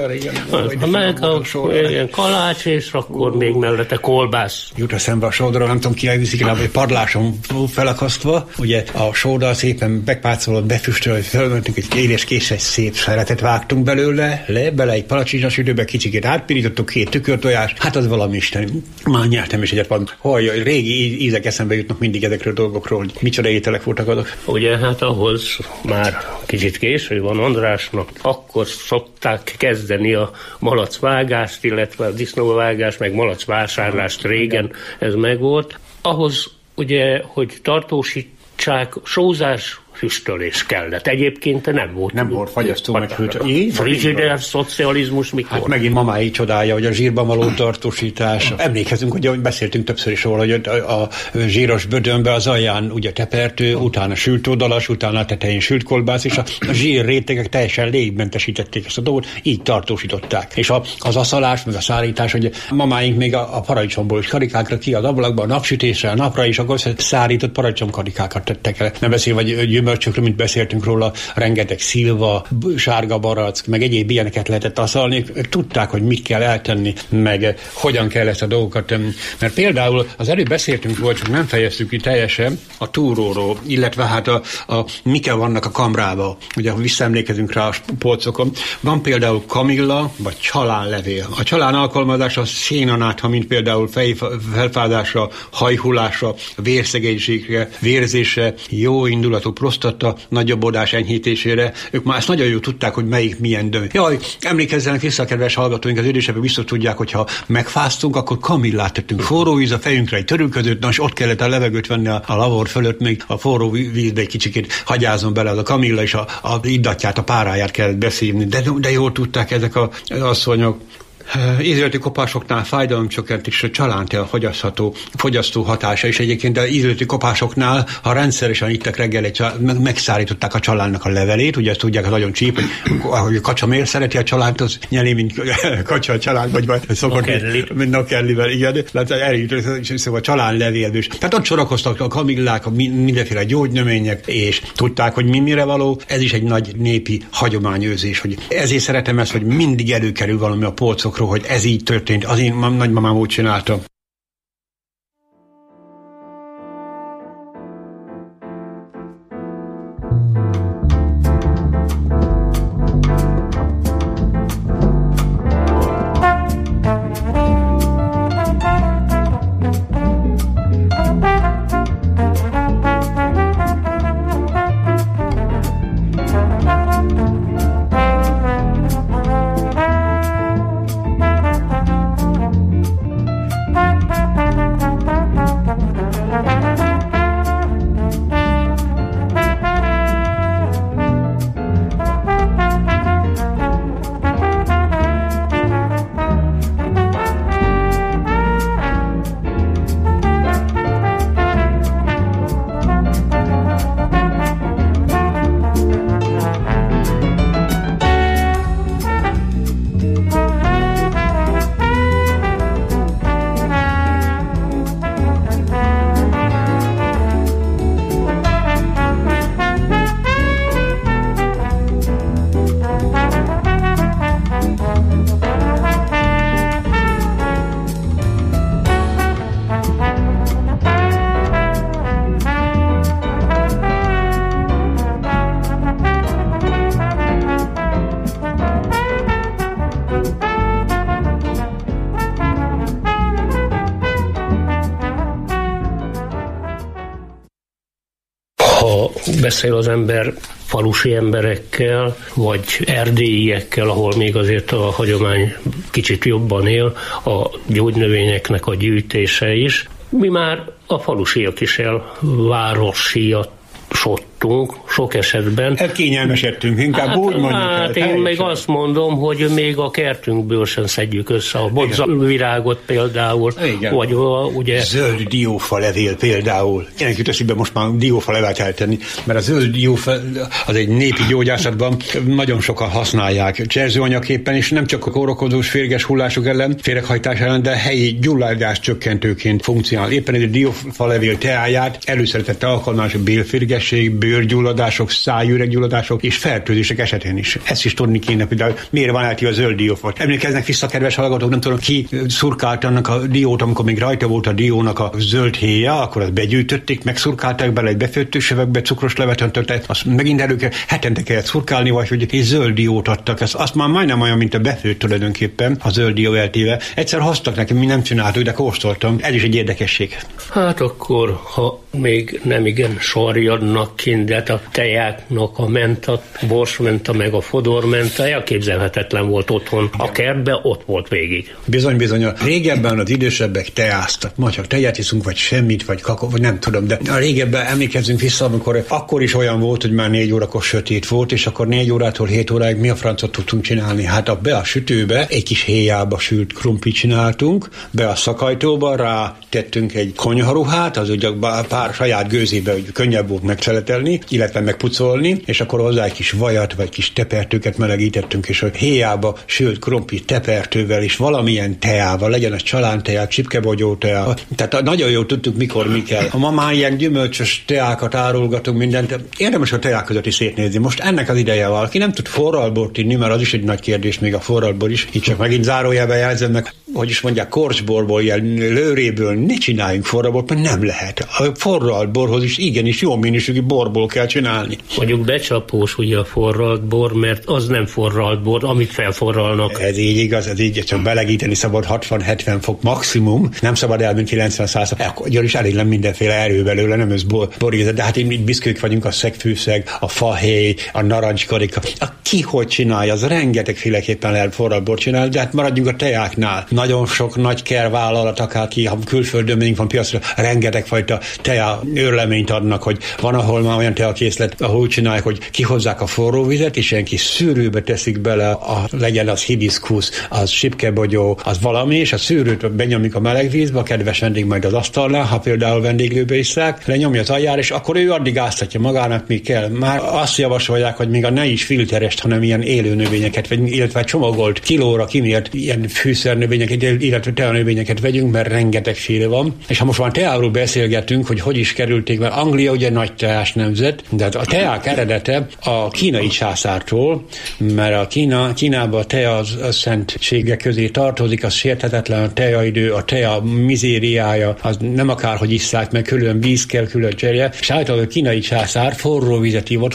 Meg ilyen kalács, és akkor még mellette kolbász. Jut eszembe a sódra, nem tudom ki elviszik rá, hogy padláson felakasztva. Ugye a sódar szépen megpácolott, befüstölt, felmentünk egy édes késsel, egy szép szeretet vágtunk belőle, bele egy palacsintas üdőbe, kicsikét átpirítottuk, 2 tükörtojás. Hát az valami isten. Már nyertem is egyet van. Hogy régi ízek eszembe jutnak mindig ezekről a dolgokról, hogy micsoda ételek voltak azok. Ugye hát ahhoz már kicsit késő van Andrásnak, akkor szokták kezdeni a malacvágást, illetve a disznóvágást, meg malacvásárlást régen, ez megvolt. Ahhoz ugye, hogy tartósítsák, sózás, füstölés kellett. Egyébként nem volt. Nem volt fagyasztó megfűtő. Frigider, szocializmus, mikor? Hát megint mamái csodája, hogy a zsírban való tartósítás. Emlékezünk, hogy beszéltünk többször is róla, hogy a zsíros bödönbe az alján ugye tepertő, utána sült oldalas, utána a tetején sült kolbász, és a zsír rétegek teljesen légmentesítették ezt a dolgot, így tartósították. És az aszalás, meg a szárítás, hogy mamáink még a paradicsomból is karikákra ki az ablakba, a napsütésre, a napra is, akkor szárított paradicsomkarikákat tettek el. Nem beszél, vagy gyümölcsökről, mint beszéltünk róla, rengeteg szilva, sárga barack, meg egyéb ilyeneket lehetett aszalni, tudták, hogy mit kell eltenni, meg hogyan kell ezt a dolgokat tenni. Mert például az előbb beszéltünk róla, csak nem fejeztük ki teljesen a túróról, illetve hát mikkel vannak a kamrába, ugye visszaemlékezünk rá a polcokon. Van például kamilla, vagy csalánlevél. A csalán alkalmazása szénanátha, mint például felfázásra, hajhullásra, vérszegénységre, vérzésre, jó indulatú prostata, nagyobbodás enyhítésére. Ők már ezt nagyon jól tudták, hogy melyik milyen dönt. Jaj, emlékezzenek vissza, kedves hallgatóink, az idősebbek biztos tudják, hogy ha megfáztunk, akkor kamillát tettünk. Forró víz a fejünkre egy törülközött, és ott kellett a levegőt venni a lavor fölött, még a forró vízbe egy kicsikét hagyázzon bele az a kamilla, és a iddatját, a páráját kellett beszívni. De jól tudták ezek az asszonyok. Ízleleti kopásoknál fájdalomcsökkentés, csalántél fogyasztó hatása is egyébként, de ízleleti kopásoknál, ha rendszeresen ittak reggel, megszárították a csalánnak a levelét, ugye ezt tudják, az nagyon csíp, hogy a kacsa miért szereti a csalánt, az nyeli, mint kacsa a csalánt, vagy szokott, mint nakellivel, igen, szóval a csalán levélből. Tehát ott sorakoztak a kamillák, mindenféle gyógynövények, és tudták, hogy mire való. Ez is egy nagy népi hagyományőrzés, hogy ezért szeretem ezt, hogy mindig előkerül valami a polcokról, hogy ez így történt. Az én nagymamám úgy csinálta. Beszél az ember falusi emberekkel, vagy erdélyiekkel, ahol még azért a hagyomány kicsit jobban él, a gyógynövényeknek a gyűjtése is. Mi már a falusiak is elvárosiatosodtunk sok esetben. Hát kényelmesedtünk, inkább úgy mondjuk. Hát én még azt mondom, hogy még a kertünkből sem szedjük össze a bodzavirágot például. Igen. Vagy ugye... Zöld diófa levél például. Ennek jut eszébe most már diófa levelet eltenni, mert a zöld diófa az egy népi gyógyászatban nagyon sokan használják cserzőanyagképpen, és nem csak a kórokozós férges hullások ellen, féreghajtás ellen, de helyi gyulladás csökkentőként funkcionál. Éppen egy diófa levél teáját előszeretett alkalmazás bélférgesség, bőrgyulladások, szájüreggyulladások és fertőzések esetén is. Ezt is tudni kéne, például miért van eltű a zöld diófa. Emlékeznek vissza, kedves hallgatók, nem tudom, ki szurkált annak a diót, amikor még rajta volt a diónak a zöld héja, akkor azt begyűjtötték, megszurkálták bele egy befőttősövekbe, cukros levet öntöttek, azt megint hetente kellett szurkálni, vagy hogy egy zöld diót adtak. Azt már majdnem olyan, mint a befőtt tulajdonképpen, a zöld dió eltéve. Egyszer hoztak nekem, mi nem csináltuk, de kóstoltam. Ez is egy érdekesség. Hát akkor, ha még nem igen sarjadnak kint, de a tejáknak a menta, borsmenta, meg a fodormenta elképzelhetetlen volt otthon. A kertben ott volt végig. Bizony. Régebben az idősebbek teáztak. Ma csak tejet iszunk, vagy semmit, vagy kakó, vagy nem tudom, de a régebben emlékezzünk vissza, amikor akkor is olyan volt, hogy már 4 órakor sötét volt, és akkor 4 órától 7 óráig mi a francot tudtunk csinálni? Hát be a sütőbe egy kis héjába sült krumplit csináltunk, be a szakajtóba rá tettünk egy konyharuhát, az ugye pár saját gőzébe, hogy könnyebb volt megcseletelni, csinálni, illetve megpucolni, és akkor hozzá egy kis vajat, vagy kis tepertőket melegítettünk, és a héjába sült krumpli tepertővel, és valamilyen teával, legyen az csalántea, csipkebogyó tea. Tehát nagyon jól tudtuk, mikor mi kell. Ma már ilyen gyümölcsös teákat árulgatunk mindent. Érdemes a teák között is szétnézni. Most ennek az ideje valaki nem tud forralbort inni, mert az is egy nagy kérdés, még a forralbor is. Itt csak megint zárójelben jelzem meg, hogy is mondják, korcsborból, ilyen lőréből ne csináljunk forralbort, mert nem lehet. A forralborhoz is igenis jó minőségű borból kell csinálni. Mondjuk becsapós ugye a forralt bor, mert az nem forralt bor, amit felforralnak. Ez így igaz, ez így, csak belegíteni szabad 60-70 fok maximum, nem szabad el, mint 90-100, akkor is elég nem mindenféle erő belőle, nem ez borízat, de hát itt büszkék vagyunk, a szegfűszeg, a fahéj, a narancskarika. Ki hogy csinálja, az rengetegféleképpen lehet forralbort csinálni, de hát maradjunk a teáknál. Nagyon sok nagy kervállalat, akár ki, ha külföldön megyünk van piacra, rengeteg fajta tea őrleményt adnak, hogy van, ahol már olyan teakészlet, ahol úgy csinálják, hogy kihozzák a forró vizet, és ilyen kis szűrőbe teszik bele, legyen az hibiszkusz, az sipkebogyó, az valami, és a szűrőt benyomjuk a meleg vízbe, a kedves vendég majd az asztalnál, ha például vendéglőbe isszák, lenyomja az aljára, és akkor ő addig áztatja magának, mi kell. Már azt javasolják, hogy még ne is filterest, hanem ilyen élő növényeket, illetve csomagolt kilóra kimért ilyen fűszernövényeket, illetve teanövényeket vegyünk, mert rengetegféle van. És ha most már teáról beszélgetünk, hogy is kerülték, mert Anglia ugye nagy teás nemzet, de a teák eredete a kínai császártól, mert a Kínában a tea az szentségek közé tartozik, az sérthetetlen, a teaidő, a tea mizériája, az nem akárhogy isszák, meg külön víz kell, külön cserje. És általában a kínai császár forró vizet ívott,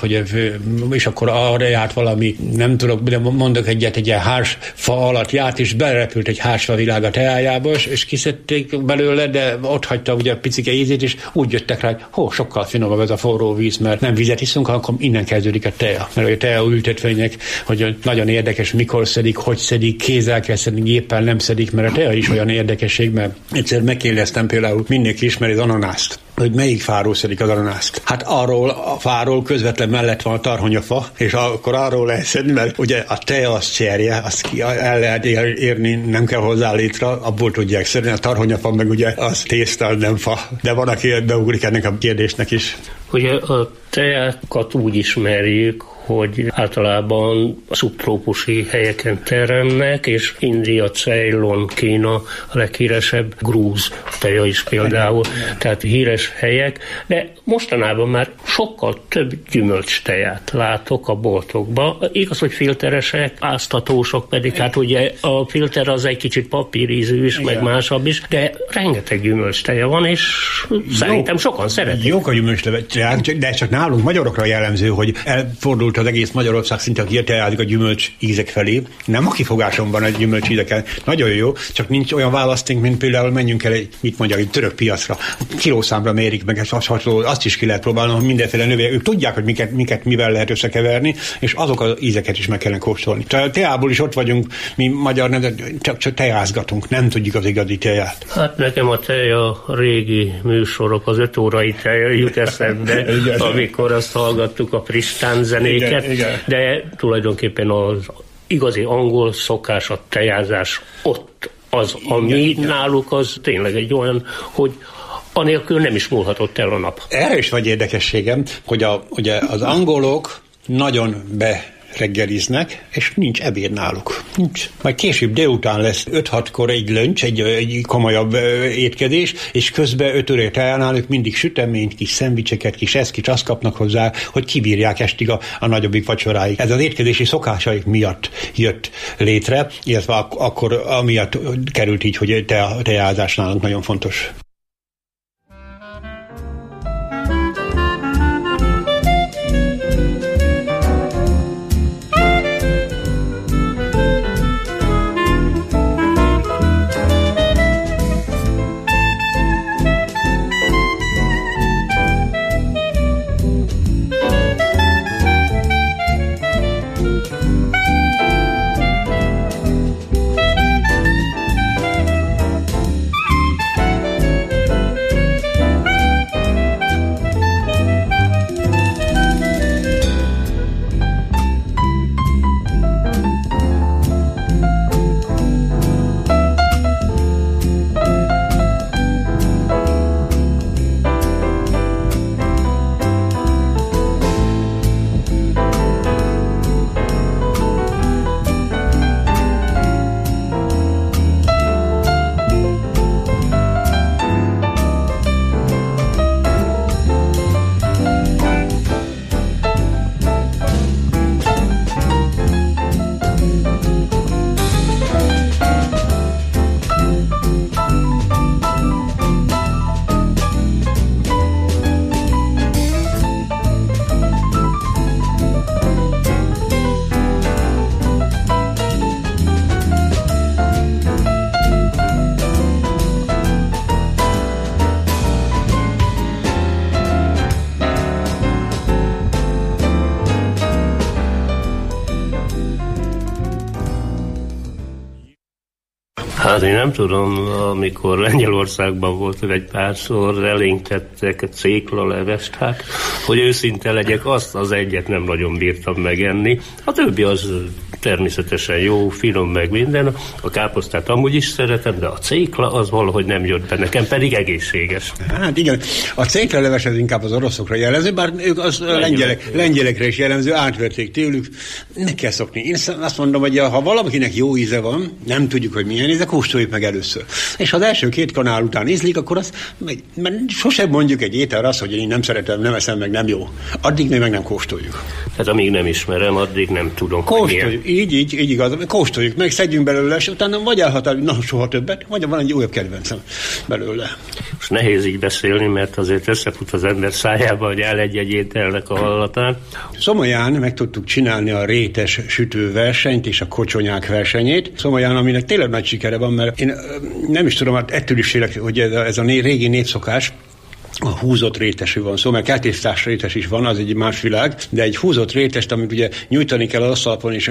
és akkor arra járt valami, nem tudok, de mondok egy ilyen hársfa alatt járt, és belerepült egy hársfa világ a teájába, és kiszedték belőle, de ott hagyta ugye a picike ízét, és úgy jöttek rá, hogy sokkal finomabb ez a forró víz, mert nem vizet iszunk, akkor innen kezdődik a tea. Mert a tea ültetvények, hogy nagyon érdekes, mikor szedik, hogy szedik, kézzel kell szedni, géppel nem szedik, mert a tea is olyan érdekesség, mert egyszer megkérdeztem például, mindenki ismeri az ananászt, hogy melyik fáról szedik az ananászt. Hát arról a fáról közvetlen mellett van a tarhonyafa, és akkor arról lehet szedni, mert ugye a tea az cserje, azt el lehet érni, nem kell hozzá létre, abból tudják szedni, a tarhonyafa meg ugye az tészta, nem fa. De van, aki beugrik ennek a kérdésnek is. Ugye a teákat úgy ismerjük, hogy általában szubtrópusi helyeken teremnek, és India, Ceylon, Kína a leghíresebb, grúz teja is például, tehát híres helyek, de mostanában már sokkal több gyümölcsteját látok a boltokba. Igaz, hogy filteresek, áztatósok pedig, hát ugye a filter az egy kicsit papírízű is, meg másabb is, de rengeteg gyümölcsteja van, és szerintem sokan szeretik. Jók a gyümölcsteják, de csak nálunk magyarokra jellemző, hogy elfordult az egész Magyarország szinte teázik a gyümölcs ízek felé. Nem a kifogásom van a gyümölcs ízeken. Nagyon jó, csak nincs olyan választék, mint például menjünk el egy török piacra. Kilószámra mérik meg, azt is ki lehet próbálni, hogy mindenféle növények. Ők tudják, hogy miket mivel lehet összekeverni, és azok az ízeket is meg kellene kóstolni. Tehát teából is ott vagyunk, mi magyar nemzet, csak teázgatunk, nem tudjuk az igazi teát. Hát nekem a teja régi műsorok, az 5 órai teja jut eszembe, amikor azt hallgattuk, a Pristán zenéket. Igen. De tulajdonképpen az igazi angol szokás, a tejázás ott az, ami náluk az tényleg egy olyan, hogy anélkül nem is múlhatott el a nap. Erre is vagy érdekességem, hogy ugye az angolok nagyon reggeliznek, és nincs ebéd náluk. Nincs. Majd később délután lesz 5-6-kor egy lunch, egy komolyabb étkezés, és közben 5 óra teánál ők mindig süteményt, kis szendvicseket, kis azt kapnak hozzá, hogy kibírják estig a nagyobbik vacsoráig. Ez az étkezési szokásaik miatt jött létre, illetve akkor amiatt került így, hogy teázás nálunk nagyon fontos. Hát én nem tudom, amikor Lengyelországban voltam egy párszor, elénk tettek céklalevest, hát, hogy őszinte legyek, azt az egyet nem nagyon bírtam megenni. A többi az természetesen jó, finom meg minden. A káposztát amúgy is szeretem, de a cékla az valahogy nem jött be nekem, pedig egészséges. Hát igen, a céklaleves ez inkább az oroszokra jellemző, bár ők az lengyelekre is jellemző, átverték tőlük, meg kell szokni. Én azt mondom, hogy ha valakinek jó íze van, nem tudjuk, hogy milyen íze, kóstoljuk meg először. És ha az első 2 kanál után ízlik, akkor mert sosem mondjuk egy ételre azt, hogy én nem szeretem, nem eszem meg, nem jó. Addig még meg nem kóstoljuk. Hát amíg nem ismerem, addig nem tudom. Kóstoljuk, így igaz, kóstoljuk meg, szedjünk belőle, és utána vagy elhatároljuk, soha többet, vagy van egy újabb kedvencem belőle. Most nehéz így beszélni, mert azért összefut az ember szájába, hogy el egy ételnek a hallatán. Szomolyán meg tudtuk csinálni a rétes sütőversenyt és a kocsonyák versenyét. Szomolyán, aminek tényleg nagy sikere van, mert én nem is tudom, hát ettől is félek, hogy ez a régi népszokás, a húzott rétesű van szó, mert kertésztás rétes is van, az egy más világ, de egy húzott rétest, amit ugye nyújtani kell az asztalpon, és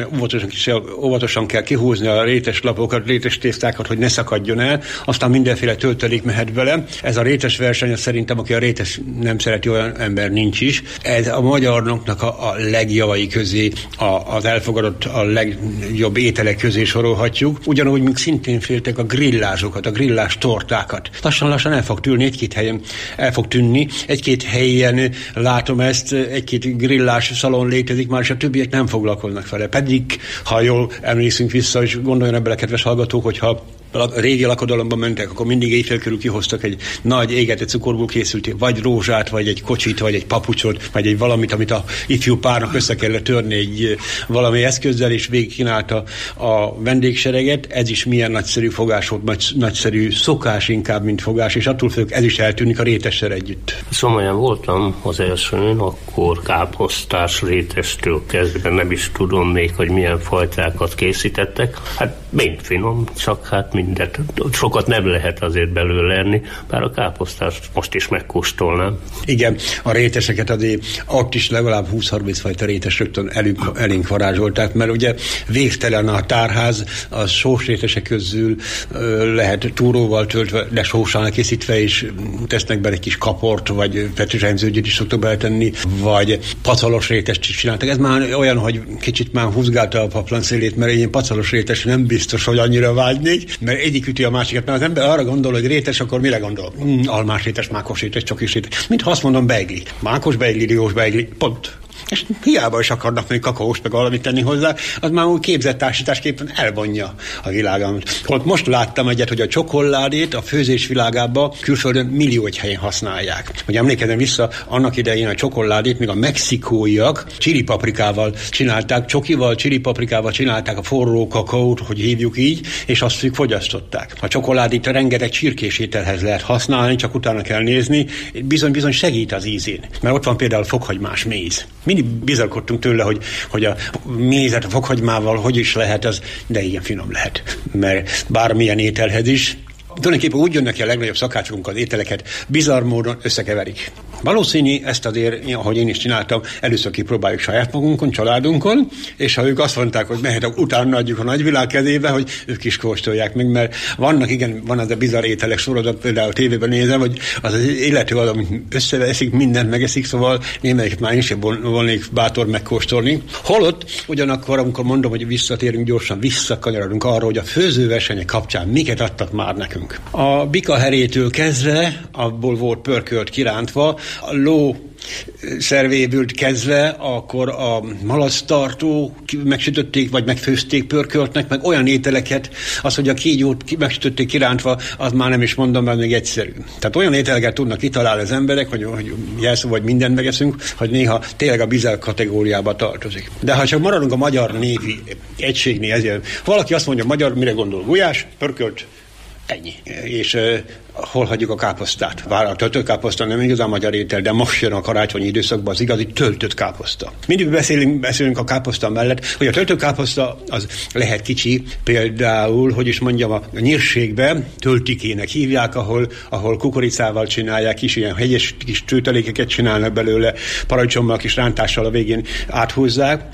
óvatosan kell kihúzni a rétes lapokat, rétes tésztákat, hogy ne szakadjon el, aztán mindenféle töltelék mehet bele. Ez a rétes verseny, szerintem, aki a rétes nem szereti, olyan ember nincs is. Ez a magyaroknak a legjavai közé, az elfogadott a legjobb ételek közé sorolhatjuk. Ugyanúgy még szintén féltek a grillázokat, a grillás tortákat. Lassan el fog tűnni egy-két helyen, fog tűnni. Egy-két helyen látom ezt, egy-két grillás szalon létezik már, és a többiek nem foglalkoznak vele. Pedig, ha jól emlékszünk vissza, és gondoljon ebben a kedves hallgatók, hogyha a régi lakodalomban mentek, akkor mindig éjfél körül kihoztak egy nagy égetett cukorból készült, vagy rózsát, vagy egy kocsit, vagy egy papucsot, vagy egy valamit, amit a ifjú párnak össze kellett törni egy valami eszközzel, és végigkínálta a vendégsereget. Ez is milyen nagyszerű fogás volt, nagyszerű szokás inkább, mint fogás, és attól főleg ez is eltűnik a rétessel együtt. Szomolyan voltam az elsőn, akkor káposztás rétestől kezdve nem is tudom még, hogy milyen fajtákat készítettek. Hát mind finom, csak hát mindet. Sokat nem lehet azért belőle enni, bár a káposztást most is megkóstolnám. Igen, a réteseket azért ott is legalább 20-30 fajta rétes rögtön elénk varázsolták, mert ugye végtelen a tárház, a sós rétesek közül lehet túróval töltve, de sósan készítve, és tesznek bele egy kis kaport, vagy petrezselyemződgyöt is szoktak beletenni, vagy pacalos rétest is csináltak. Ez már olyan, hogy kicsit már húzgálta a paplan szélét, mert ilyen pacalos rétes nem biztos, hogy annyira vágynék, mert egyik üti a másikat, mert az ember arra gondol, hogy rétes, akkor mire gondol? Almás rétes, mákos rétes, csokis rétes. Mintha azt mondom, beigli. Mákos beigli, diós beigli, pont. És hiába is akarnak még kakaóst meg valamit tenni hozzá, az már úgy képzett társításképpen elvonja a világot. Ott most láttam egyet, hogy a csokoládét a főzés világában külföldön millió egy helyen használják. Hogy emlékezem vissza, annak idején a csokoládét még a mexikóiak csilipaprikával csinálták, csokival, csilipaprikával csinálták a forró kakaót, hogy hívjuk így, és azt fogyasztották. A csokoládét rengeteg csirkés ételhez lehet használni, csak utána kell nézni, bizony segít az ízén. Mert ott van például fokhagymás méz. Mindig bizalkodtunk tőle, hogy a mézet a fokhagymával hogy is lehet az, de ilyen finom lehet. Mert bármilyen ételhez is, tulajdonképpen úgy jönnek ki a legnagyobb szakácsunk az ételeket, bizarr módon összekeverik. Valószínű, ezt azért, ahogy én is csináltam, először kipróbáljuk saját magunkon, családunkon, és ha ők azt mondták, hogy mehetek, utána adjuk a nagyvilág kezébe, hogy ők is kóstolják meg, mert van az a bizarr ételek sorozat, például a tévében nézem, hogy az illető az, amit összeeszik, mindent megeszik, szóval némelyiket már én sem volnék bátor megkóstolni. Holott, ugyanakkor, amikor mondom, hogy visszatérünk gyorsan, visszakanyarodunk arra, hogy a főzőversenyek kapcsán miket adtak már nekünk. A bikaherétől kezdve, abból volt pörkölt kirántva, a ló szervéből kezdve, akkor a malactartó megsütötték, vagy megfőzték pörköltnek, meg olyan ételeket, az, hogy a kígyót megsütötték kirántva, az már nem is mondom, mert még egyszerű. Tehát olyan ételeket tudnak kitalálni az emberek, hogy jelszó, vagy mindent megeszünk, hogy néha tényleg a bizarr kategóriába tartozik. De ha csak maradunk a magyar népi egységnél, ezért valaki azt mondja, magyar, mire gondol? Gulyás, pörkölt, ennyi. És hol hagyjuk a káposztát? Bár a töltött káposzta nem igazán magyar étel, de most jön a karácsonyi időszakban az igazi töltött káposzta. Mindig beszélünk a káposzta mellett, hogy a töltött káposzta az lehet kicsi, például, hogy is mondjam, a nyírségbe töltikének hívják, ahol kukoricával csinálják, ilyen hegyes kis töltelékeket csinálnak belőle, paradicsommal, kis rántással a végén áthúzzák.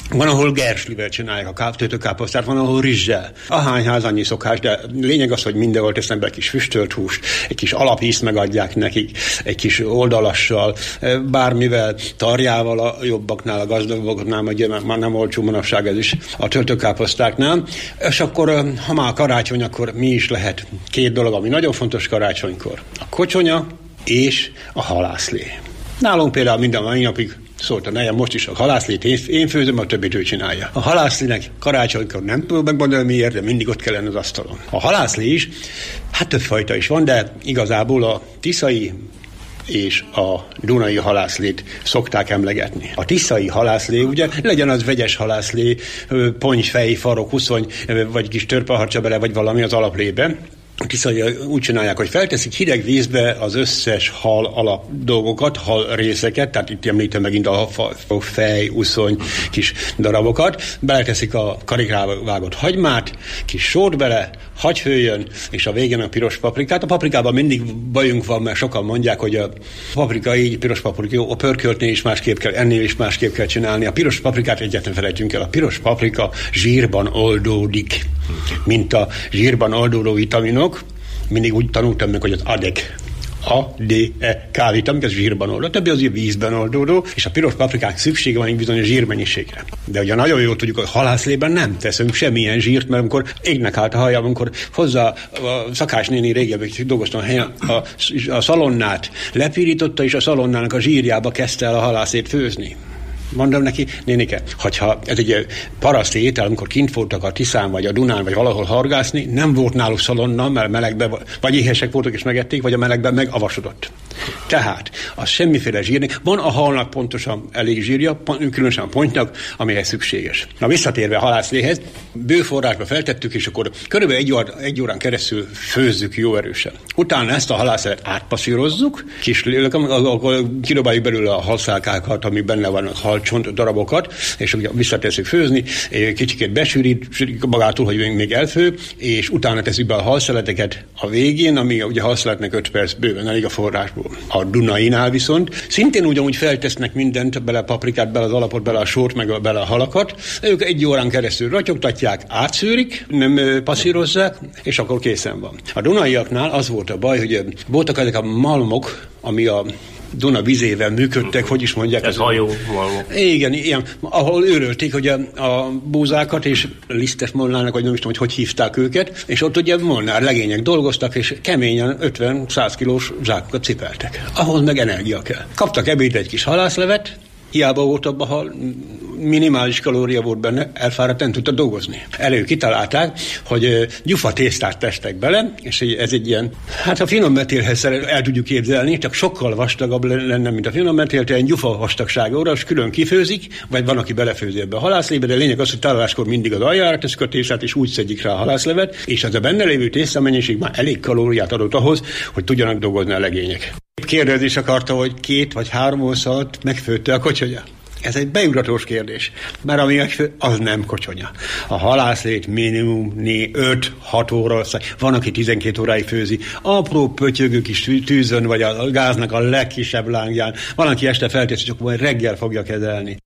Van, ahol gerslivel csinálják a töltőkáposztát, van, ahol rizssel. Ahány ház, annyi szokás, de lényeg az, hogy mindenhol tesznek be egy kis füstölt húst, egy kis alapízt megadják nekik, egy kis oldalassal, bármivel, tarjával a jobbaknál, a gazdagoknál, ugye már nem olcsó manapság ez is a töltőkáposztáknál. És akkor, ha már karácsony, akkor mi is lehet? 2 dolog, ami nagyon fontos karácsonykor. A kocsonya és a halászlé. Nálunk például minden mai napig szólt a nejem, most is a halászlét én főzöm, a többit ő csinálja. A halászlének karácsonykor nem tudom megmondani miért, de mindig ott kell lenni az asztalon. A halászlé is, hát többfajta is van, de igazából a tiszai és a dunai halászlét szokták emlegetni. A tiszai halászlé, ugye, legyen az vegyes halászlé, ponyfej, farok, huszony, vagy kis törpeharcsa bele, vagy valami az alaplébe. Úgy csinálják, hogy felteszik hideg vízbe az összes hal alap dolgokat, hal részeket, tehát itt említem megint a fej, uszony, kis darabokat, beleteszik a karikrába vágott hagymát, kis sót bele, hagy hőjön, és a végén a piros paprikát. A paprikában mindig bajunk van, mert sokan mondják, hogy a paprika így, piros paprika jó, a pörköltnél is másképp kell, ennél is másképp kell csinálni. A piros paprikát egyáltalán felejtjünk el. A piros paprika zsírban oldódik, mint a zsírban oldódó vitaminok. Mindig úgy tanultam meg, hogy az ADEK. A-D-E-K vitamin, ez zsírban oldódó, többi az vízben oldódó, és a piros paprikák szüksége van egy bizonyos zsírmennyiségre. De ugye nagyon jól tudjuk, hogy halászlében nem teszünk semmilyen zsírt, mert amikor égnek át a hajam, amikor hozzá a szakásnéni régebben dolgoztam helyen, a szalonnát lepirította, és a szalonnának a zsírjába kezdte el a halászlét főzni. Mondom neki, nénike, hogyha ez egy paraszti étel, amikor kint voltak a Tiszán, vagy a Dunán, vagy valahol hargászni, nem volt náluk szalonna, mert melegben, vagy éhesek voltak és megették, vagy a melegben megavasodott. Tehát az semmiféle zsírni. Van a halnak pontosan elég zsírja, különösen a pontynak, amihez szükséges. Na visszatérve a halászléhez, bőforrásba feltettük, és akkor körülbelül egy órán keresztül főzzük jó erősen. Utána ezt a halászlevet átpasszírozzuk, akkor kidobáljuk belőle a halszálkákat, ami benne vannak, halcsont darabokat, és ugye visszatesszük főzni, kicsikét besűrít magától, hogy még elfő, és utána tesszük be a halszeleteket a végén, ami ugye halszeletnek 5 perc bőven elég a forrásból. A Dunainál viszont szintén ugyanúgy feltesznek mindent, bele a paprikát, bele az alapot, bele a sót, meg bele a halakat. Ők 1 órán keresztül ratyogtatják, átszűrik, nem passzírozzák, és akkor készen van. A dunaiaknál az volt a baj, hogy voltak ezek a malmok, ami a Duna vizével működtek, hogy is mondják. Ez hajó malmok. Igen, ilyen, ahol őrölték ugye a búzákat, és lisztes molnának, vagy nem is tudom, hogy hívták őket, és ott ugye molnár legények dolgoztak, és keményen 50-100 kilós zsákokat cipeltek. Ahhoz meg energia kell. Kaptak ebédre egy kis halászlevet, hiába volt abban, ha minimális kalória volt benne, elfáradt, nem tudta dolgozni. Kitalálták, hogy gyufa tésztát testek bele, és ez egy ilyen, hát a finom metélhez el tudjuk képzelni, csak sokkal vastagabb lenne, mint a finom metél, ilyen gyufa vastagsága, és külön kifőzik, vagy van, aki belefőzi ebbe a halászlébe, de lényeg az, hogy tálaláskor mindig az aljára teszik a tésztát, és úgy szedjük rá a halászlevet, és az a benne lévő tésztamennyiség már elég kalóriát adott ahhoz, hogy tudjanak dolgozni a legények. Kérdezés akarta, hogy 2 vagy 3 ószalt megfőtte a kocsonya. Ez egy beugratós kérdés, mert ami megfő, az nem kocsonya. A halászlét minimum 5-6 óra, van, aki 12 óráig főzi, apró pötyögő kis tűzön, vagy a gáznak a legkisebb lángján, van, aki este felteszi, csak majd reggel fogja kezelni.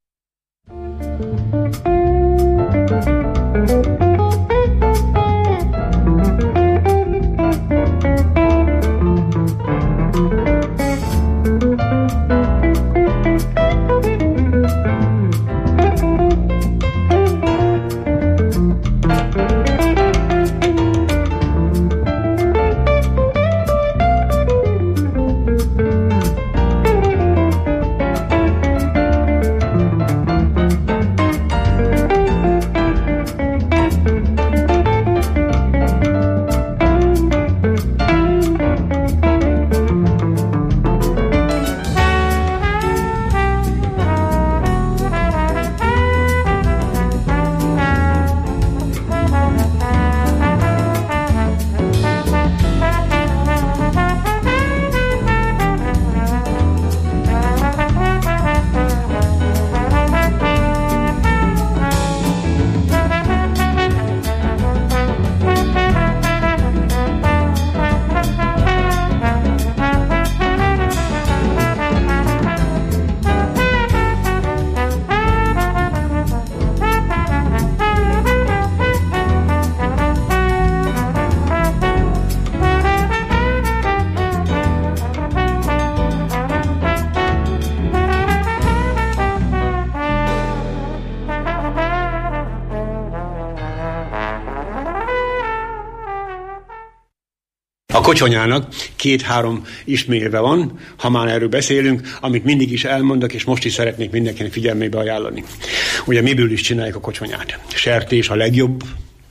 kocsonyának 2-3 ismérve van, ha már erről beszélünk, amit mindig is elmondok, és most is szeretnék mindenkinek figyelmébe ajánlani. Ugye miből is csináljuk a kocsonyát? Sertés a legjobb,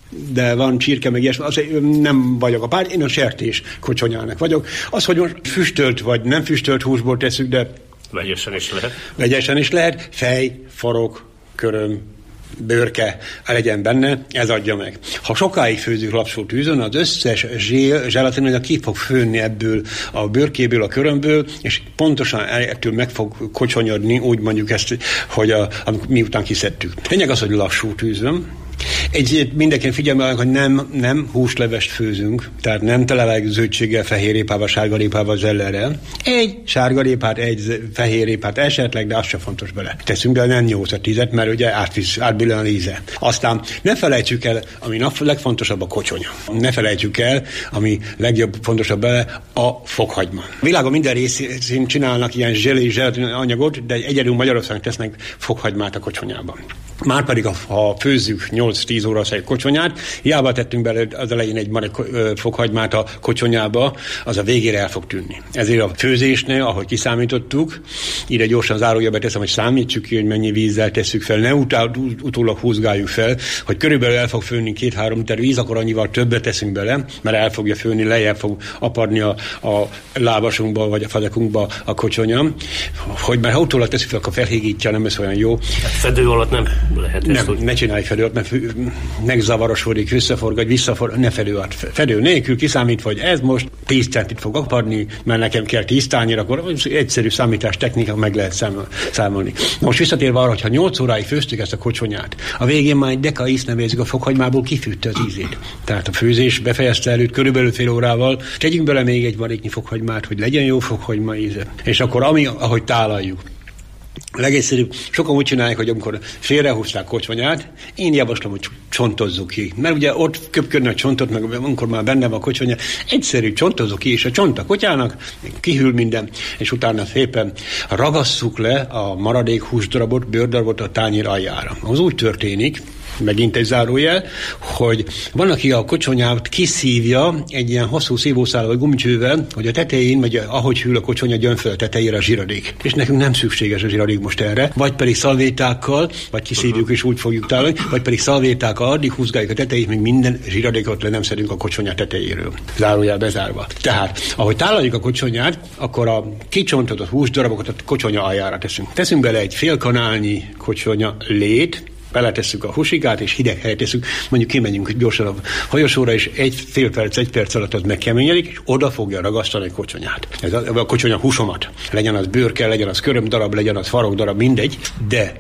de van csirke, meg ilyesmi, nem vagyok a párt, én a sertés kocsonyának vagyok. Az, hogy most füstölt vagy nem füstölt húsból tesszük, de vegyesen is lehet. Vegyesen is lehet, fej, farok, köröm, bőrke legyen benne, ez adja meg. Ha sokáig főzzük lapsó tűzön, az összes zselatin ki fog főnni ebből a bőrkéből, a körömből, és pontosan ettől meg fog kocsonyodni, úgy mondjuk ezt, hogy miután kiszedtük. Lényeg az, hogy lassú tűzön. Mindenkinek figyelme, hogy nem húslevest főzünk, tehát nem televágjuk zöldséggel, fehérrépával, sárgarépával, zellerrel. Egy sárgarépát, egy fehérrépát esetleg, de az sem fontos bele. Teszünk bele nem 8-10, mert ugye átbillen a íze. Aztán ne felejtsük el, ami legfontosabb a kocsonya. Ne felejtsük el, ami legjobb, fontosabb bele a fokhagyma. A világon minden részén csinálnak ilyen zselatin anyagot, de egyedül Magyarországon tesznek fokhagymát a kocsonyában. Márpedig, ha főzzük 8-10 óra egy kocsonyát, hiába tettünk bele az elején egy marek fokhagymát a kocsonyába, az a végére el fog tűnni. Ezért a főzésnél, ahogy kiszámítottuk, ide gyorsan zárójelbe teszem, hogy számítsuk ki, hogy mennyi vízzel tesszük fel, ne utólag húzgáljuk fel, hogy körülbelül el fog főni 2-3 liter víz, akkor annyival többet teszünk bele, mert el fogja főni, lejjebb fog apadni a lábasunkba vagy a fadekunkba a kocsonya, hogy mert ha utólag tesszük fel, akkor felhígítja, nem lesz olyan jó. Hát fedő alatt nem lehet ezt, nem, ne csinálj fedőt, mert megzavarosodik, visszaforgatj, ne fedőt. Fedő nélkül kiszámítva, hogy ez most 10 centit fog apadni, mert nekem kell 10 tányér, akkor egyszerű számítás technika meg lehet számolni. Na most visszatérve arra, hogy ha 8 óráig főztük ezt a kocsonyát, a végén már egy deka ízt nevezzük, a fokhagymából kifűtte az ízét. Tehát a főzés befejezte előtt körülbelül fél órával, tegyünk bele még egy maréknyi fokhagymát, hogy legyen jó fokhagyma íze. És akkor ahogy tálaljuk. Legegyszerűbb, sokan úgy csinálják, hogy amikor félrehúzták kocsonyát, én javaslom, hogy csontozzuk ki. Mert ugye ott köpködni a csontot, meg amikor már benne van a kocsonya, egyszerű csontozzuk ki, és a csont a kotyának, kihűl minden, és utána szépen ragasszuk le a maradék húsdarabot, bőrdarabot a tányér aljára. Az úgy történik, megint egy zárójel, hogy van, aki a kocsonyát kiszívja egy ilyen hosszú szívószállal vagy gumicsővel, hogy a tetején, vagy ahogy hűl a kocsonya, gyön fel a tetejére a zsiradék. És nekünk nem szükséges a zsiradék most erre, vagy pedig szalvétákkal, vagy kiszívjuk és úgy fogjuk tálalni, vagy pedig szalvétákkal addig húzgáljuk a tetejét, még minden zsiradékot le nem szedünk a kocsonya tetejéről. Zárójel bezárva. Tehát, ahogy tálaljuk a kocsonyát, akkor a kicsontott húsdarabokat a kocsonya aljára teszünk. Teszünk bele egy félkanálnyi kocsonya lét, beletesszük a húsikát, és hideg helyet tesszük, mondjuk kimegyünk gyorsan a folyosóra, és egy perc alatt az megkeményedik, és oda fogja ragasztani a kocsonyát. Ez a kocsonya húsomat. Legyen az bőrke, legyen az körömdarab, legyen az farokdarab, mindegy, de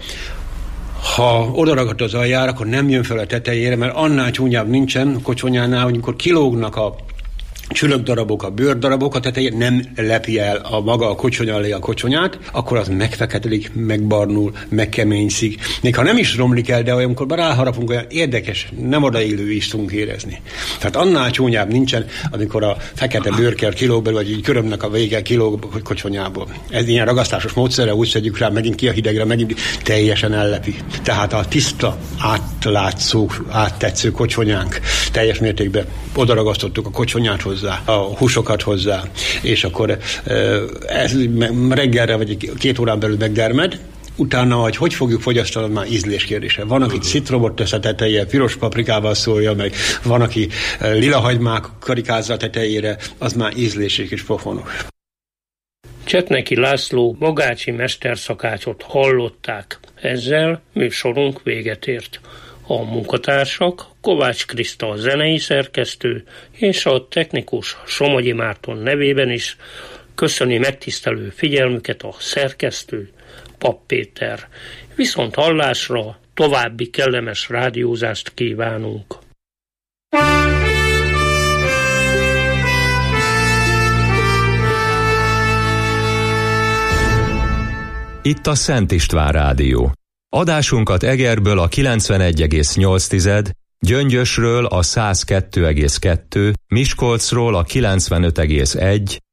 ha odaragad az aljára, akkor nem jön fel a tetejére, mert annál csúnyább nincsen a kocsonyánál, hogy amikor kilógnak a csülökdarabok, a bőrdarabok, a tetején nem lepi el a maga a kocsonya alé a kocsonyát, akkor az megfeketedik, megbarnul, megkeményszik. Még ha nem is romlik el, de olyankor ráharapunk, olyan érdekes, nem odaillő is tudunk érezni. Tehát annál csúnyább nincsen, amikor a fekete bőrkel kilóg belül, vagy így körömnek a vége kilóg a kocsonyából. Ez ilyen ragasztásos módszerre úgy szedjük rá, megint ki a hidegre, megint teljesen ellepi. Tehát a tiszta, átlátszó, áttetsző kocsonyánk teljes mértékben odaragasztottuk a kocsonyát hozzá, a húsokat hozzá, és akkor ez reggelre vagy 2 órán belül megdermed, utána, hogy fogjuk fogyasztani, már ízlés kérdése. Van, aki citromot tesz a tetejére, piros paprikával szólja meg, van, aki lilahagymák karikázza a tetejére, az már ízlésig és pofonos. Csetneki László magácsi mesterszakácsot hallották. Ezzel műsorunk véget ért. A munkatársak Kovács Kriszta a zenei szerkesztő és a technikus Somogyi Márton nevében is köszöni megtisztelő figyelmüket a szerkesztő Papp Péter. Viszont hallásra további kellemes rádiózást kívánunk. Itt a Szent István Rádió. Adásunkat Egerből a 91,8, Gyöngyösről a 102,2, Miskolcról a 95,1,